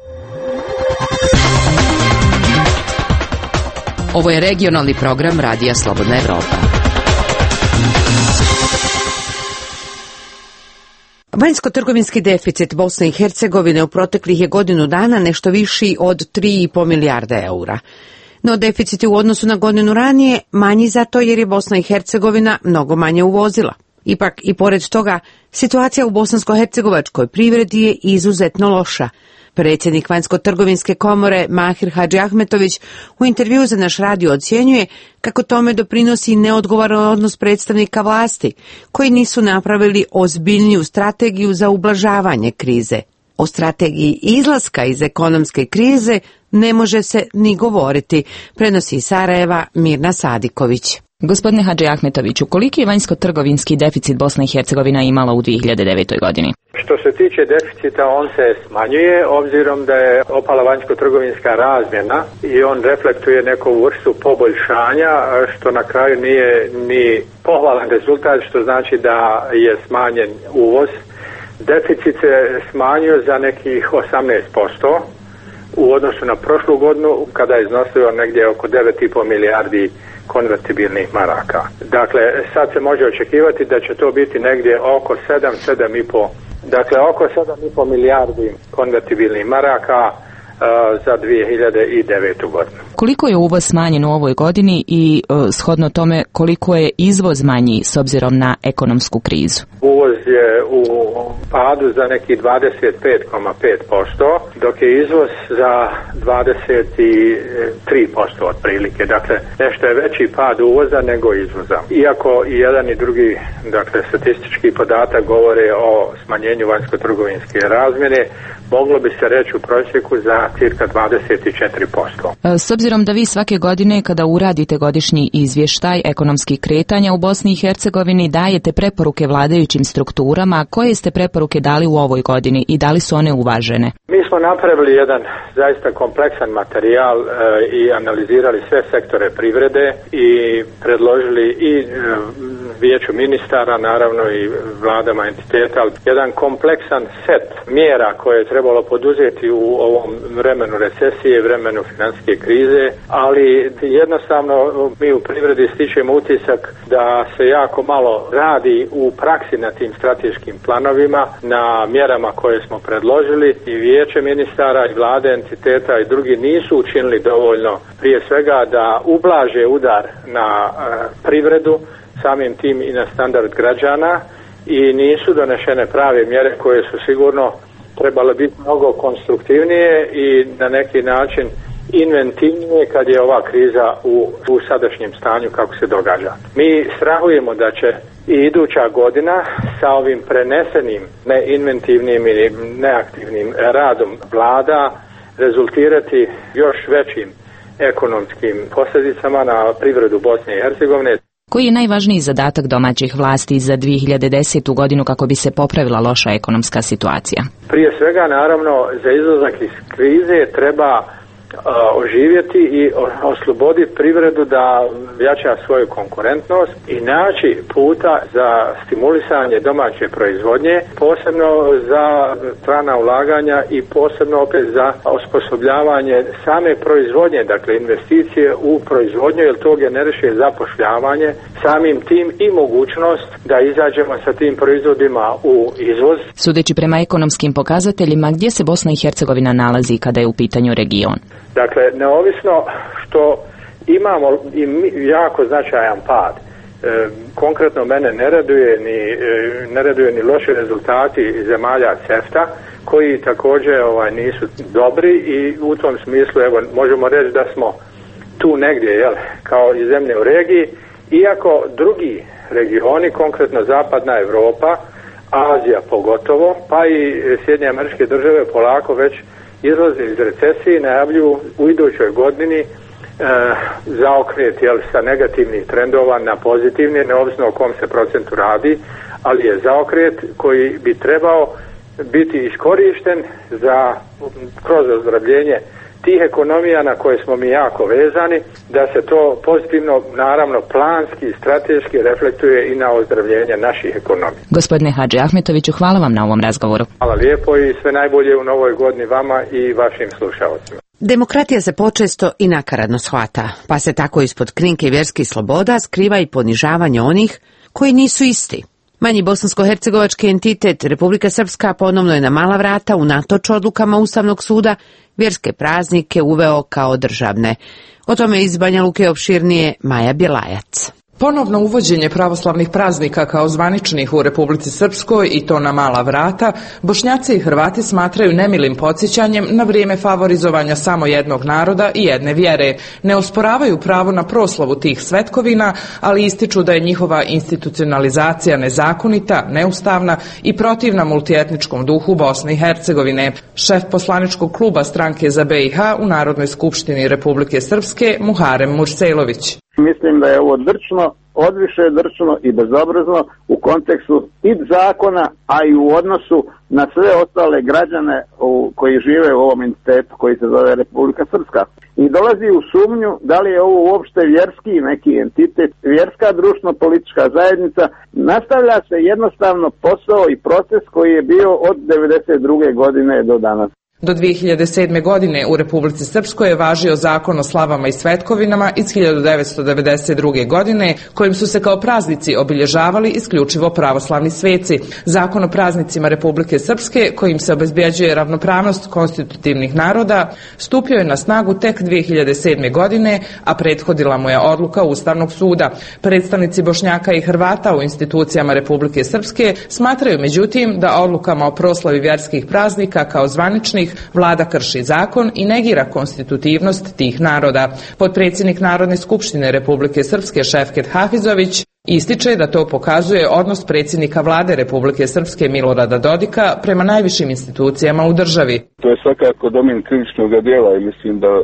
Ovo je regionalni program Radija Slobodna Evropa. Vanjsko-trgovinski deficit Bosne i Hercegovine u proteklih je godinu dana nešto viši od 3,5 milijarde eura. No deficit je u odnosu na godinu ranije manji zato jer je Bosna i Hercegovina mnogo manje uvozila. Ipak i pored toga, situacija u bosansko-hercegovačkoj privredi je izuzetno loša. Predsjednik Vanjsko-trgovinske komore Mahir Hadžiahmetović u intervju za naš radio ocjenjuje kako tome doprinosi neodgovoran odnos predstavnika vlasti, koji nisu napravili ozbiljniju strategiju za ublažavanje krize. O strategiji izlaska iz ekonomske krize ne može se ni govoriti, prenosi iz Sarajeva Mirna Sadiković. Gospodine Hadžiahmetoviću, koliki je vanjsko-trgovinski deficit Bosna i Hercegovina imala u 2009. godini? Što se tiče deficita, on se smanjuje obzirom da je opala vanjsko-trgovinska razmjena i on reflektuje neku vrstu poboljšanja, što na kraju nije ni pohvalan rezultat, što znači da je smanjen uvoz. Deficit se smanjio za nekih 18% u odnosu na prošlu godinu, kada je iznosio negdje oko 9,5 milijardi konvertibilnih maraka. Dakle, sad se može očekivati da će to biti negdje oko 7,5, dakle oko 7,5 milijardi konvertibilnih maraka za 2009. godinu. Koliko je uvoz smanjen u ovoj godini i shodno tome koliko je izvoz manji s obzirom na ekonomsku krizu? Uvoz je u padu za neki 25,5%, dok je izvoz za 23% otprilike. Dakle, nešto je veći pad uvoza nego izvoza. Iako i jedan i drugi, dakle, statistički podatak govore o smanjenju vanjsko-trgovinske razmjene, moglo bi se reći u prosjeku za cirka 24%. S obzirom da vi svake godine kada uradite godišnji izvještaj ekonomskih kretanja u Bosni i Hercegovini dajete preporuke vladajućim strukturama, koje ste preporuke dali u ovoj godini i da li su one uvažene? Mi smo napravili jedan zaista kompleksan materijal i analizirali sve sektore privrede i predložili i vijeću ministara, naravno i vladama entiteta, jedan kompleksan set mjera koje je trebalo poduzeti u ovom vremenu recesije, vremenu financijske krize, ali jednostavno mi u privredi stičemo utisak da se jako malo radi u praksi na tim strateškim planovima, na mjerama koje smo predložili i vijeće ministara i vlade entiteta i drugi nisu učinili dovoljno prije svega da ublaže udar na privredu, samim tim i na standard građana i nisu donešene prave mjere koje su sigurno trebale biti mnogo konstruktivnije i na neki način inventivnije kad je ova kriza u sadašnjem stanju kako se događa. Mi strahujemo da će i iduća godina sa ovim prenesenim neinventivnim ili neaktivnim radom vlada rezultirati još većim ekonomskim posljedicama na privredu Bosne i Hercegovine. Koji je najvažniji zadatak domaćih vlasti za 2010. godinu kako bi se popravila loša ekonomska situacija? Prije svega, naravno, za izlazak iz krize treba oživjeti i osloboditi privredu da jača svoju konkurentnost i naći puta za stimulisanje domaće proizvodnje, posebno za strana ulaganja i posebno opet za osposobljavanje same proizvodnje, dakle investicije u proizvodnju, jer to generiše zapošljavanje, samim tim i mogućnost da izađemo sa tim proizvodima u izvoz. Sudeći prema ekonomskim pokazateljima, gdje se Bosna i Hercegovina nalazi kada je u pitanju region? Dakle, neovisno što imamo i jako značajan pad, konkretno mene ne raduje ni loši rezultati zemalja CEFTA, koji također nisu dobri i u tom smislu možemo reći da smo tu negdje kao i zemlje u regiji, iako drugi regioni, konkretno zapadna Europa, Azija pogotovo, pa i Sjedinjene Američke Države polako već izlaze iz recesije i najavljuju u idućoj godini zaokret sa negativnih trendova na pozitivni, neovisno o kom se procentu radi, ali je zaokret koji bi trebao biti iskorišten kroz ozdravljenje tih ekonomija na koje smo mi jako vezani, da se to pozitivno, naravno planski, strateški reflektuje i na ozdravljenje naših ekonomija. Gospodine Hadži Ahmetoviću, hvala vam na ovom razgovoru. Hvala lijepo i sve najbolje u novoj godini vama i vašim slušalcima. Demokratija se počesto i nakaradno shvata, pa se tako ispod krinke vjerskih sloboda skriva i ponižavanje onih koji nisu isti. Manji bosansko-hercegovački entitet Republika Srpska ponovno je na mala vrata unatoč odlukama Ustavnog suda vjerske praznike uveo kao državne. O tome iz Banja Luke opširnije Maja Bjelajac. Ponovno uvođenje pravoslavnih praznika kao zvaničnih u Republici Srpskoj i to na mala vrata, Bošnjaci i Hrvati smatraju nemilim podsjećanjem na vrijeme favorizovanja samo jednog naroda i jedne vjere. Ne osporavaju pravo na proslavu tih svetkovina, ali ističu da je njihova institucionalizacija nezakonita, neustavna i protivna multietničkom duhu Bosne i Hercegovine. Šef poslaničkog kluba Stranke za BiH u Narodnoj skupštini Republike Srpske Muharem Murselović. Mislim da je ovo drčno, odviše drčno i bezobrazno u kontekstu i zakona, a i u odnosu na sve ostale građane koji žive u ovom entitetu koji se zove Republika Srpska. I dolazi u sumnju da li je ovo uopšte vjerski neki entitet, vjerska društveno-politička zajednica. Nastavlja se jednostavno posao i proces koji je bio od 1992. godine do danas. Do 2007. godine u Republici Srpskoj je važio zakon o slavama i svetkovinama iz 1992. godine, kojim su se kao praznici obilježavali isključivo pravoslavni sveci. Zakon o praznicima Republike Srpske, kojim se obezbeđuje ravnopravnost konstitutivnih naroda, stupio je na snagu tek 2007. godine, a prethodila mu je odluka Ustavnog suda. Predstavnici Bošnjaka i Hrvata u institucijama Republike Srpske smatraju međutim da odlukama o proslavi vjerskih praznika kao zvaničnih vlada krši zakon i negira konstitutivnost tih naroda. Potpredsjednik Narodne skupštine Republike Srpske Šefket Hafizović ističe da to pokazuje odnos predsjednika vlade Republike Srpske Milorada Dodika prema najvišim institucijama u državi. To je svakako domen krivičnog djela i mislim da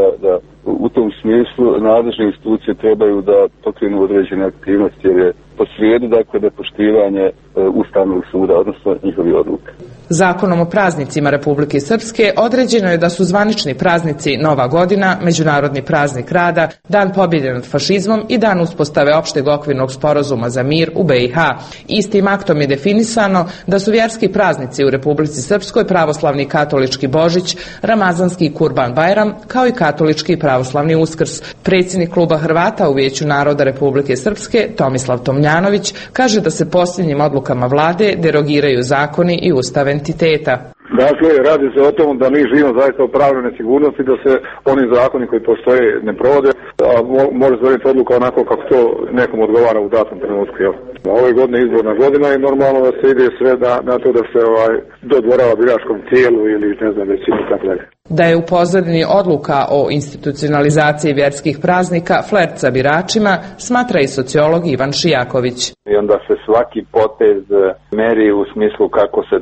u tom smislu nadležne institucije trebaju da pokrenu određene aktivnosti jer je posrijedu nepoštivanje Ustavnog suda, odnosno njihovi odluke. Zakonom o praznicima Republike Srpske određeno je da su zvanični praznici Nova godina, Međunarodni praznik rada, Dan pobjede nad fašizmom i Dan uspostave opšteg okvirnog sporazuma za mir u BiH. Istim aktom je definisano da su vjerski praznici u Republici Srpskoj pravoslavni i katolički Božić, Ramazanski Kurban Bajram, kao i katolički i pravoslavni Uskrs. Predsjednik kluba Hrvata u Vijeću naroda Republike Srpske Tomislav Tomljanović kaže da se posljednjim odlukama vlade derogiraju zakoni i ustav entiteta. Dakle, radi se o tom da mi živimo zaista u pravnoj nesigurnosti, da se oni zakoni koji postoje ne provode, a može donijeti odluka onako kako to nekom odgovara u datom trenutku. Ove godine je izborna godina i normalno da se ide sve na to da se dodvorava biračkom tijelu ili ne znam većini tako dalje. Da je u pozadini odluka o institucionalizaciji vjerskih praznika flert sa biračima, smatra i sociolog Ivan Šijaković. I onda se svaki potez meri u smislu kako se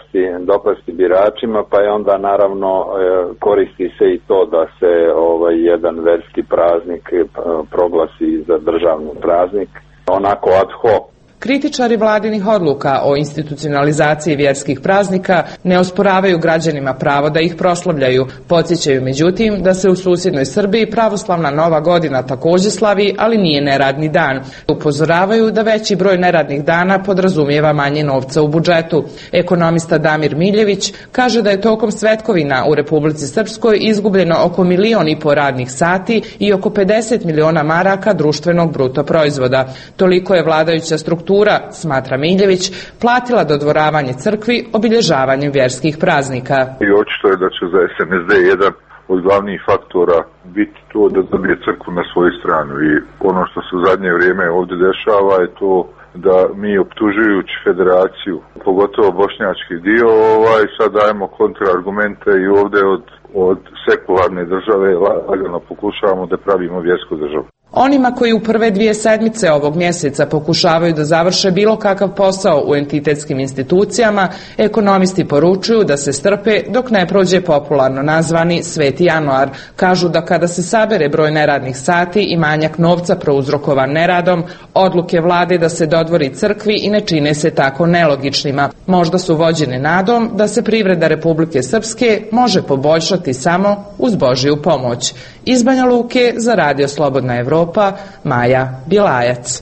dopasti biračima, pa je onda naravno koristi se i to da se jedan verski praznik proglasi za državni praznik, onako ad hoc. Kritičari vladinih odluka o institucionalizaciji vjerskih praznika ne osporavaju građanima pravo da ih proslavljaju. Podsjećaju međutim da se u susjednoj Srbiji pravoslavna Nova godina također slavi, ali nije neradni dan. Upozoravaju da veći broj neradnih dana podrazumijeva manje novca u budžetu. Ekonomista Damir Miljević kaže da je tokom svetkovina u Republici Srpskoj izgubljeno oko 1,5 miliona radnih sati i oko 50 miliona maraka društvenog bruto proizvoda. Toliko je vladajuća struktura, smatra Miljević, platila dodvoravanje crkvi obilježavanjem vjerskih praznika. I očito je da će za SNSD jedan od glavnih faktora biti to da dobije crkvu na svoju stranu i ono što se u zadnje vrijeme ovdje dešava je to da mi optužujući federaciju, pogotovo bošnjački dio, sad dajemo kontraargumente i ovdje od od sekularne države lagano pokušavamo da pravimo vjersku državu. Onima koji u prve 2 sedmice ovog mjeseca pokušavaju da završe bilo kakav posao u entitetskim institucijama, ekonomisti poručuju da se strpe dok ne prođe popularno nazvani Sveti januar. Kažu da kada se sabere broj neradnih sati i manjak novca prouzrokovan neradom, odluke vlade da se dodvori crkvi i ne čine se tako nelogičnima. Možda su vođene nadom da se privreda Republike Srpske može poboljšati samo uz Božju pomoć. Iz Banja Luke za Radio Slobodna Evropa, Maja Bilajac.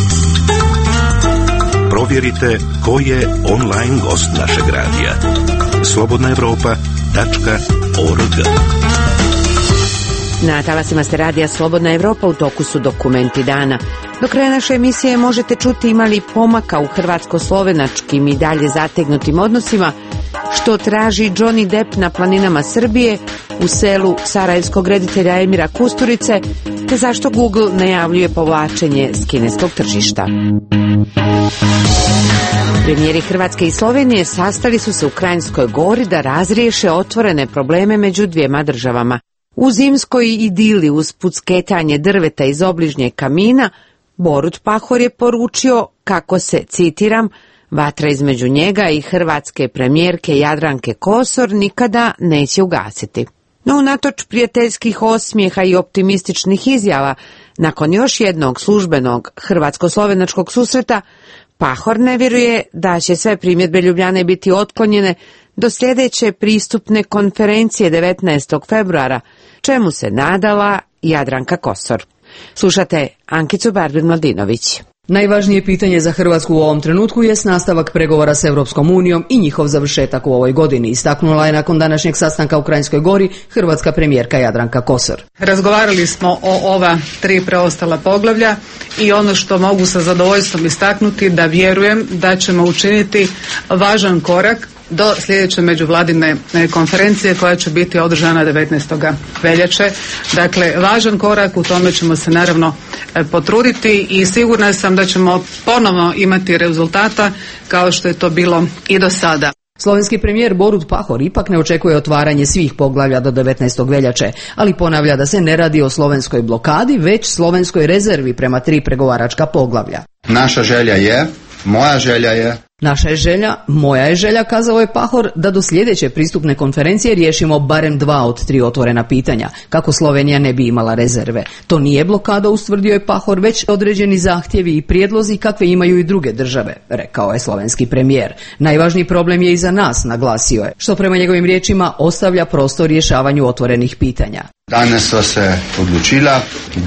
Provjerite ko je online gost našeg radija. slobodnaevropa.org. Na talasima ste radija Slobodna Evropa, u toku su dokumenti dana. Do kraja naše emisije možete čuti imali pomaka u hrvatsko-slovenačkim i dalje zategnutim odnosima, što traži Johnny Depp na planinama Srbije, u selu sarajevskog reditelja Emira Kusturice, te zašto Google najavljuje povlačenje s kineskog tržišta. Premijeri Hrvatske i Slovenije sastali su se u Kranjskoj Gori da razriješe otvorene probleme među dvijema državama. U zimskoj idili uz pucketanje drveta iz obližnjeg kamina, Borut Pahor je poručio kako se, citiram, vatra između njega i hrvatske premijerke Jadranke Kosor nikada neće ugasiti. No, unatoč prijateljskih osmijeha i optimističnih izjava, nakon još jednog službenog hrvatsko-slovenačkog susreta, Pahor ne vjeruje da će sve primjedbe Ljubljane biti otklonjene do sljedeće pristupne konferencije 19. februara, čemu se nadala Jadranka Kosor. Slušate Ankicu Barbir-Mladinović. Najvažnije pitanje za Hrvatsku u ovom trenutku jest nastavak pregovora s Europskom unijom i njihov završetak u ovoj godini, istaknula je nakon današnjeg sastanka u Kranjskoj Gori hrvatska premijerka Jadranka Kosor. Razgovarali smo o ova 3 preostala poglavlja i ono što mogu sa zadovoljstvom istaknuti da vjerujem da ćemo učiniti važan korak do sljedeće međuvladine konferencije koja će biti održana 19. veljače. Dakle, važan korak, u tome ćemo se naravno potruditi i sigurna sam da ćemo ponovno imati rezultata kao što je to bilo i do sada. Slovenski premijer Borut Pahor ipak ne očekuje otvaranje svih poglavlja do 19. veljače, ali ponavlja da se ne radi o slovenskoj blokadi, već slovenskoj rezervi prema 3 pregovaračka poglavlja. Naša želja je, moja želja je. Naša je želja, moja je želja, kazao je Pahor, da do sljedeće pristupne konferencije riješimo barem 2 od 3 otvorena pitanja, kako Slovenija ne bi imala rezerve. To nije blokada, ustvrdio je Pahor, već određeni zahtjevi i prijedlozi kakve imaju i druge države, rekao je slovenski premijer. Najvažniji problem je i za nas, naglasio je, što prema njegovim riječima ostavlja prostor rješavanju otvorenih pitanja. Danes so se odločila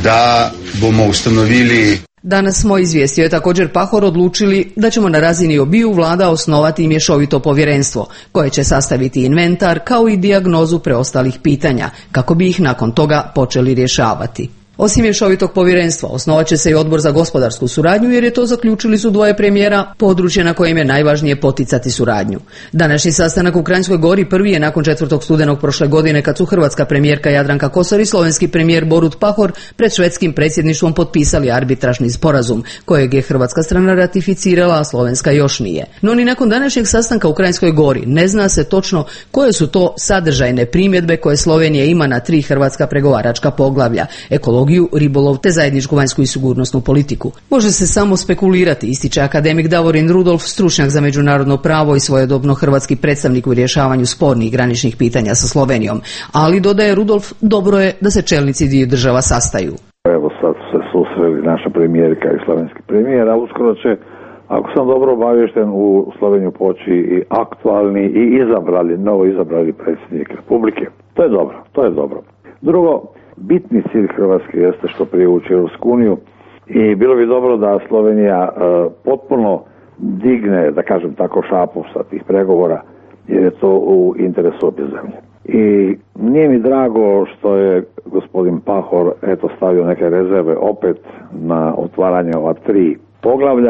da bomo ustanovili. Danas smo, izvijestio je također Pahor, odlučili da ćemo na razini obiju vlada osnovati mješovito povjerenstvo, koje će sastaviti inventar kao i dijagnozu preostalih pitanja, kako bi ih nakon toga počeli rješavati. Osim mješovitog povjerenstva, osnovat će se i odbor za gospodarsku suradnju, jer je to, zaključili su dvoje premijera, područje na kojem je najvažnije poticati suradnju. Današnji sastanak u Kranjskoj Gori prvi je nakon 4. studenog prošle godine, kad su hrvatska premijerka Jadranka Kosor i slovenski premijer Borut Pahor pred švedskim predsjedništvom potpisali arbitražni sporazum, kojeg je hrvatska strana ratificirala, a slovenska još nije. No ni nakon današnjeg sastanka u Kranjskoj Gori ne zna se točno koje su to sadržajne primjedbe koje Slovenija ima na 3 hrvatska pregovaračka poglavlja: ekologiju, ribolov te zajedničku vanjsku i sigurnosnu politiku. Može se samo spekulirati, ističe akademik Davorin Rudolf, stručnjak za međunarodno pravo i svojedobno hrvatski predstavnik u rješavanju spornih graničnih pitanja sa Slovenijom. Ali, dodaje Rudolf, dobro je da se čelnici dviju država sastaju. Evo sad se susreli naša premijerka i slovenski premijer, a uskoro će, ako sam dobro obavješten, u Sloveniju poći i aktualni i novo izabrali predsjednik Republike. To je dobro, to je dobro. Drugo, bitni cilj Hrvatske jeste što prije ući u Europsku uniju i bilo bi dobro da Slovenija potpuno digne, da kažem tako, šapu sa tih pregovora, jer je to u interesu obje zemlje. I nije mi drago što je gospodin Pahor stavio neke rezerve opet na otvaranje ova 3 poglavlja.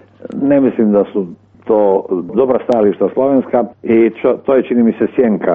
Ne mislim da su to dobra stajališta slovenska i to je, čini mi se, sjenka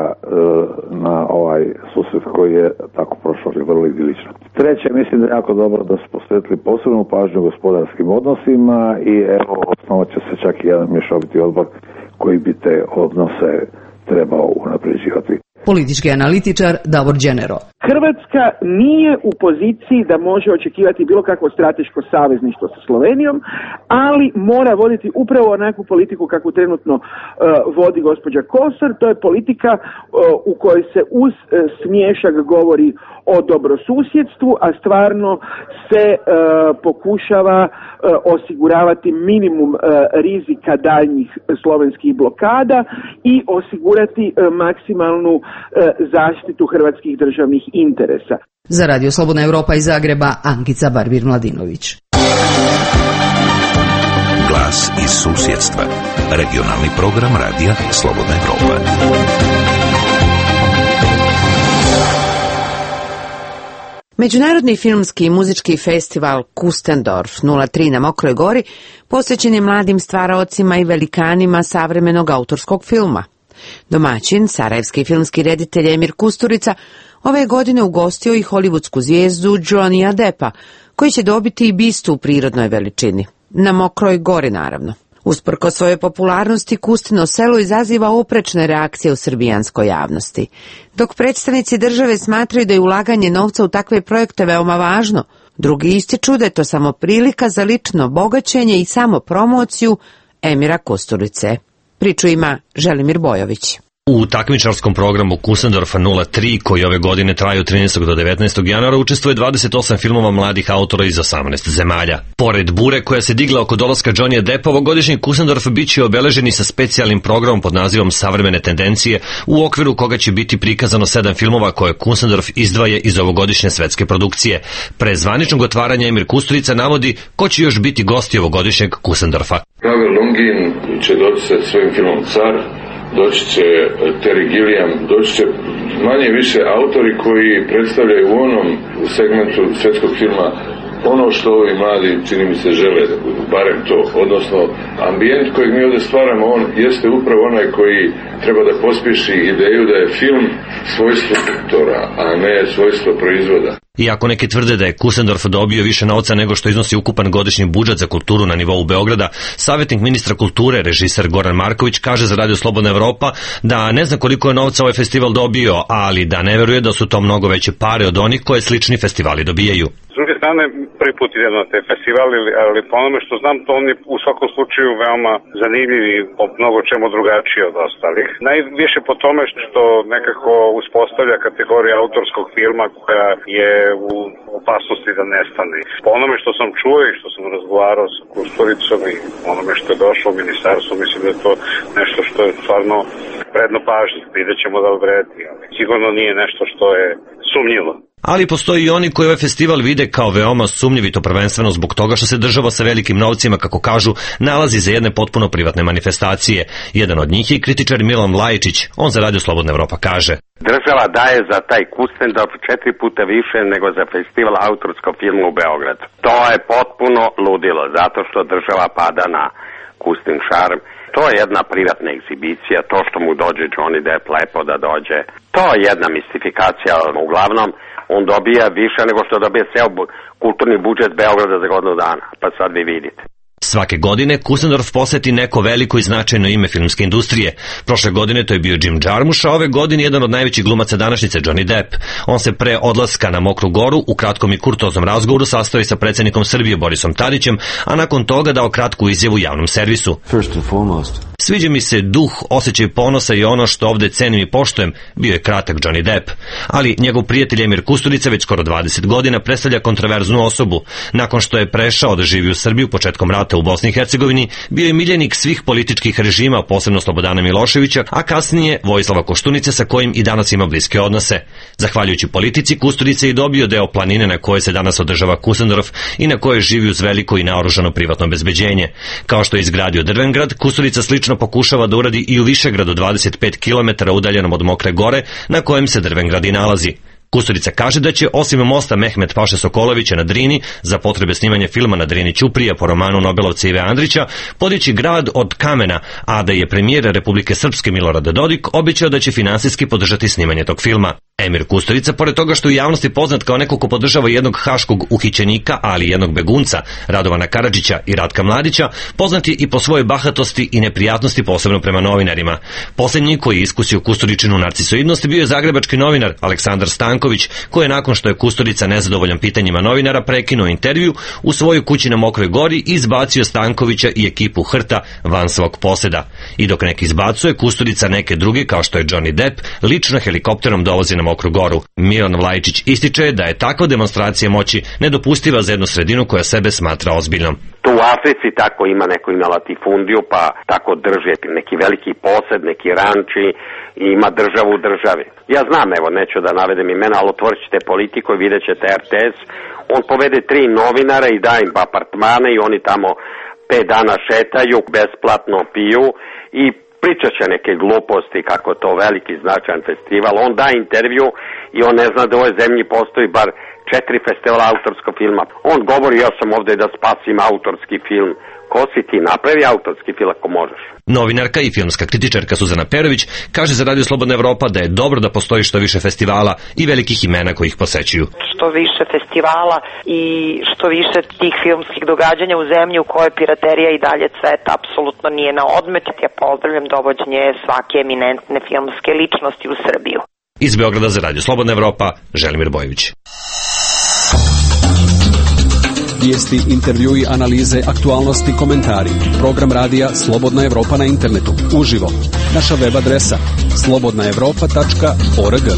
na ovaj susret koji je tako prošao vrlo idilično. Treće, mislim da je jako dobro da su posvetili posebnu pažnju gospodarskim odnosima i evo, osnovat će se čak i jedan mješoviti odbor koji bi te odnose trebao unapređivati. politički analitičar Davor Đenero. Hrvatska nije u poziciji da može očekivati bilo kakvo strateško savezništvo sa Slovenijom, ali mora voditi upravo onakvu politiku kakvu trenutno vodi gospođa Kosor. To je politika u kojoj se uz smiješak govori o dobrosusjedstvu, a stvarno se pokušava osiguravati minimum rizika daljnjih slovenskih blokada i osigurati maksimalnu zaštitu hrvatskih državnih interesa. Za Radio Slobodna Europa iz Zagreba, Ankica Barbir-Mladinović. Glas iz susjedstva. Regionalni program radija Slobodna Europa. Međunarodni filmski i muzički festival Kustendorf 03 na Mokroj Gori posvećen je mladim stvaraocima i velikanima savremenog autorskog filma. Domaćin, sarajevski filmski reditelj Emir Kusturica, ove godine ugostio i hollywoodsku zvijezdu Johnnyja Deppa, koji će dobiti i bistu u prirodnoj veličini. Na Mokroj Gori, naravno. Usprkos svoje popularnosti, Kustino selo izaziva oprečne reakcije u srbijanskoj javnosti. Dok predstavnici države smatraju da je ulaganje novca u takve projekte veoma važno, drugi ističu da je to samo prilika za lično bogaćenje i samo promociju Emira Kusturice. Priču ima Želimir Bojović. U takmičarskom programu Kustendorfa 03, koji ove godine traju od 13. do 19. januara, učestvuje 28 filmova mladih autora iz 18 zemalja. Pored bure koja se digla oko dolaska Johnnyja Deppa, ovogodišnji Kustendorf bit će obeleženi sa specijalnim programom pod nazivom Savremene tendencije, u okviru koga će biti prikazano 7 filmova koje Kustendorf izdvaje iz ovogodišnje svetske produkcije. Pre zvaničnog otvaranja Emir Kusturica navodi ko će još biti gosti ovogodišnjeg Kustendorfa. Pavel Lungin će doći sa svojim filmom Car, doći će Terry Gilliam, doći će manje više autori koji predstavljaju u onom segmentu svetskog filma ono što ovi mladi, čini mi se, žele da budu, barem to, odnosno ambijent kojeg mi ovdje stvaramo, on jeste upravo onaj koji treba da pospješi ideju da je film svojstvo autora, a ne svojstvo proizvoda. Iako neki tvrde da je Kustendorf dobio više novca nego što iznosi ukupan godišnji budžet za kulturu na nivou Beograda, savjetnik ministra kulture, režiser Goran Marković, kaže za Radio Slobodna Evropa da ne zna koliko je novca ovaj festival dobio, ali da ne veruje da su to mnogo veće pare od onih koje slični festivali dobijaju. S druge strane, prvi put idem na te festivali, ali po onome što znam, to on je u svakom slučaju veoma zanimljiv i po mnogo čemu drugačiji od ostalih. Najviše po tome što nekako uspostavlja kategoriju autorskog filma koja je u opasnosti da nestane. Po onome što sam čuo i što sam razgovarao sa Kusturicom i onome što je došlo u ministarstvo, mislim da je to nešto što je stvarno vredno pažnje. Vidjet ćemo da li vredi, ali sigurno nije nešto što je sumnjivo. Ali postoji i oni koji ovaj festival vide kao veoma sumnjivito, prvenstveno zbog toga što se država sa velikim novcima, kako kažu, nalazi za jedne potpuno privatne manifestacije. Jedan od njih je kritičar Milan Lajičić. On za Radio Slobodna Evropa kaže: Država daje za taj Kustendorf 4 puta više nego za festival autorskog filma u Beogradu. To je potpuno ludilo, zato što država pada na Kustin šarm. To je jedna privatna egzibicija, to što mu dođe Johnny Depp lepo da dođe, to je jedna mistifikacija, uglavnom on dobija više nego što dobije ceo kulturni budžet Beograda za godinu dana, pa sad vi vidite. Svake godine Kustendorf poseti neko veliko i značajno ime filmske industrije. Prošle godine to je bio Jim Jarmusch, a ove godine jedan od najvećih glumaca današnjice, Johnny Depp. On se pre odlaska na Mokru Goru u kratkom i kurtoznom razgovoru sastao sa predsjednikom Srbije Borisom Tadićem, a nakon toga dao kratku izjavu javnom servisu. Sviđa mi se duh, osjećaj ponosa i ono što ovde cenim i poštujem, bio je kratak Johnny Depp. Ali njegov prijatelj Emir Kusturica već skoro 20 godina predstavlja kontroverznu osobu. Nakon što je prešao da živi u Srbiju početkom rata u Bosni i Hercegovini, bio je miljenik svih političkih režima, posebno Slobodana Miloševića, a kasnije Vojislava Koštunice, sa kojim i danas ima bliske odnose. Zahvaljujući politici, Kusturica je dobio deo planine na kojoj se danas održava Kustendorf i na kojoj živi uz veliko i naoružano privatno obezbeđenje. Kao što je izgradio Drvengrad, Kusturica slično pokušava da uradi i u Višegradu, 25 km udaljenom od Mokre Gore, na kojem se Drvengrad i nalazi. Kusturica kaže da će, osim mosta Mehmet Paše Sokolovića na Drini, za potrebe snimanja filma na Drini Ćuprija po romanu Nobelovca Ive Andrića, podići grad od kamena, a da je premijer Republike Srpske Milorad Dodik obećao da će finansijski podržati snimanje tog filma. Emir Kusturica, pored toga što je u javnosti poznat kao neko ko podržava jednog haškog uhićenika, ali i jednog begunca, Radovana Karadžića i Ratka Mladića, poznat je i po svojoj bahatosti i neprijatnosti, posebno prema novinarima. Posljednji koji je iskusio Kusturičinu narcisoidnost bio je zagrebački novinar Aleksandar Stanković, koji je nakon što je Kusturica nezadovoljan pitanjima novinara prekinuo intervju u svojoj kući na Mokroj Gori i izbacio Stankovića i ekipu Hrta van svog poseda. I dok neki izbacuje, Kusturica neke druge, kao što je Johnny Depp, lično helikopterom dovozi na Mokru Goru. Miran Vlajičić ističe da je takva demonstracija moći nedopustiva za jednu sredinu koja sebe smatra ozbiljnom. To u Africi tako ima neko ima latifundiju, pa tako drže neki veliki posed, neki ranči i ima državu u državi. Ja znam, evo, neću da navedem imena, ali otvorit ćete Politiku i vidjet ćete RTS. On povede 3 novinara i daje im apartmane i oni tamo 5 dana šetaju, besplatno piju i pričat će neke gluposti kako je to veliki značajan festival. On daje intervju i on ne zna da u ovoj zemlji postoji bar 4 festivala autorskog filma. On govori, ja sam ovdje da spasim autorski film. Ko si ti, napravi autorski film ako možeš. Novinarka i filmska kritičarka Suzana Perović kaže za Radio Slobodna Evropa da je dobro da postoji što više festivala i velikih imena koji ih posećuju. Što više festivala i što više tih filmskih događanja u zemlji u kojoj piraterija i dalje cveta apsolutno nije na odmet. Ja pozdravljam dovođenje svake eminentne filmske ličnosti u Srbiju. Iz Beograda za Radio Slobodna Evropa, Želimir Bojović. Vijesti, intervjui, analize, aktualnosti, komentari. Program radija Slobodna Evropa na internetu. Uživo. Naša web adresa slobodnaevropa.org.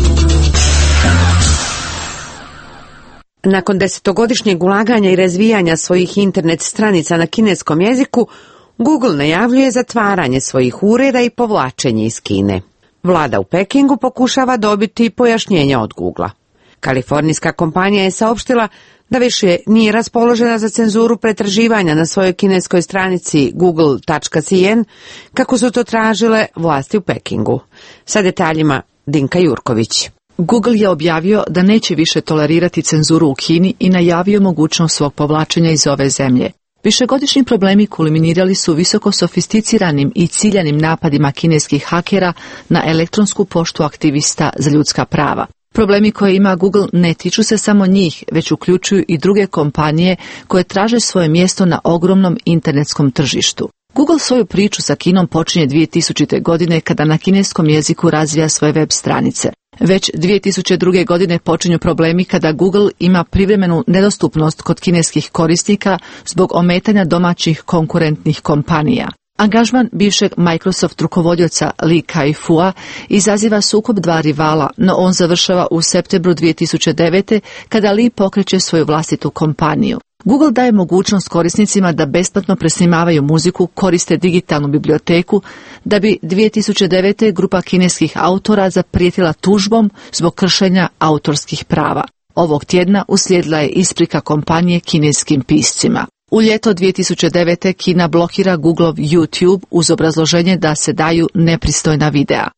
Nakon 10-godišnjeg ulaganja i razvijanja svojih internet stranica na kineskom jeziku, Google najavljuje zatvaranje svojih ureda i povlačenje iz Kine. Vlada u Pekingu pokušava dobiti pojašnjenja od Googlea. Kalifornijska kompanija je saopštila da više nije raspoložena za cenzuru pretraživanja na svojoj kineskoj stranici google.cn, kako su to tražile vlasti u Pekingu. Sa detaljima Dinka Jurković. Google je objavio da neće više tolerirati cenzuru u Kini i najavio mogućnost svog povlačenja iz ove zemlje. Višegodišnji problemi kulminirali su visoko sofisticiranim i ciljanim napadima kineskih hakera na elektronsku poštu aktivista za ljudska prava. Problemi koje ima Google ne tiču se samo njih, već uključuju i druge kompanije koje traže svoje mjesto na ogromnom internetskom tržištu. Google svoju priču sa Kinom počinje 2000. godine kada na kineskom jeziku razvija svoje web stranice. Već 2002. godine počinju problemi kada Google ima privremenu nedostupnost kod kineskih korisnika zbog ometanja domaćih konkurentnih kompanija. Angažman bivšeg Microsoft rukovodioca Li Kai-fua izaziva sukob dva rivala, no on završava u septembru 2009. kada Li pokreće svoju vlastitu kompaniju. Google daje mogućnost korisnicima da besplatno presnimavaju muziku, koriste digitalnu biblioteku, da bi 2009. grupa kineskih autora zaprijetila tužbom zbog kršenja autorskih prava. Ovog tjedna uslijedila je isprika kompanije kineskim piscima. U ljeto 2009. Kina blokira Googleov YouTube uz obrazloženje da se daju nepristojna videa.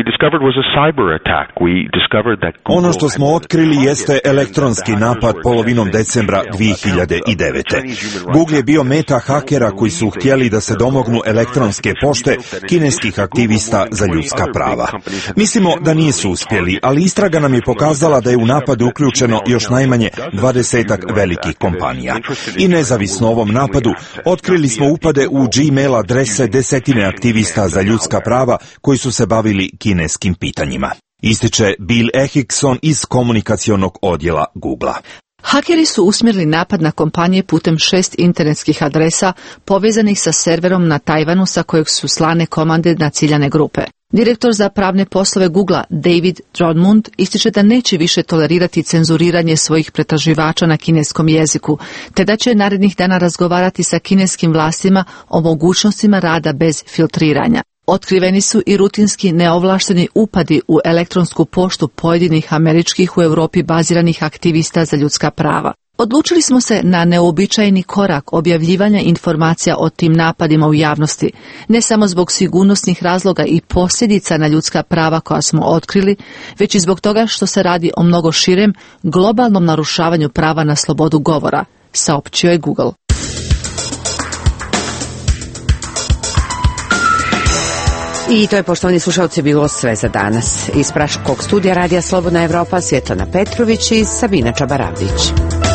Ono što smo otkrili jeste elektronski napad polovinom decembra 2009. Google je bio meta hakera koji su htjeli da se domognu elektronske pošte kineskih aktivista za ljudska prava. Mislimo da nisu uspjeli, ali istraga nam je pokazala da je u napadu uključeno još najmanje 20 velikih kompanija. I nezavisno ovom napadu, otkrili smo upade u Gmail adrese desetine aktivista za ljudska prava koji su se bavili kineskim pitanjima. Ističe Bill Ehikson iz komunikacionog odjela Googlea. Hakeri su usmjerili napad na kompanije putem 6 internetskih adresa povezanih sa serverom na Tajvanu sa kojeg su slane komande na ciljane grupe. Direktor za pravne poslove Googlea David Drummond ističe da neće više tolerirati cenzuriranje svojih pretraživača na kineskom jeziku, te da će narednih dana razgovarati sa kineskim vlastima o mogućnostima rada bez filtriranja. Otkriveni su i rutinski neovlašteni upadi u elektronsku poštu pojedinih američkih u Europi baziranih aktivista za ljudska prava. Odlučili smo se na neuobičajeni korak objavljivanja informacija o tim napadima u javnosti, ne samo zbog sigurnosnih razloga i posljedica na ljudska prava koja smo otkrili, već i zbog toga što se radi o mnogo širem, globalnom narušavanju prava na slobodu govora, saopćio je Google. I to je, poštovani slušalci, bilo sve za danas. Iz Praškog studija Radija Slobodna Evropa Svjetlana Petrović i Sabina Čabaravdić.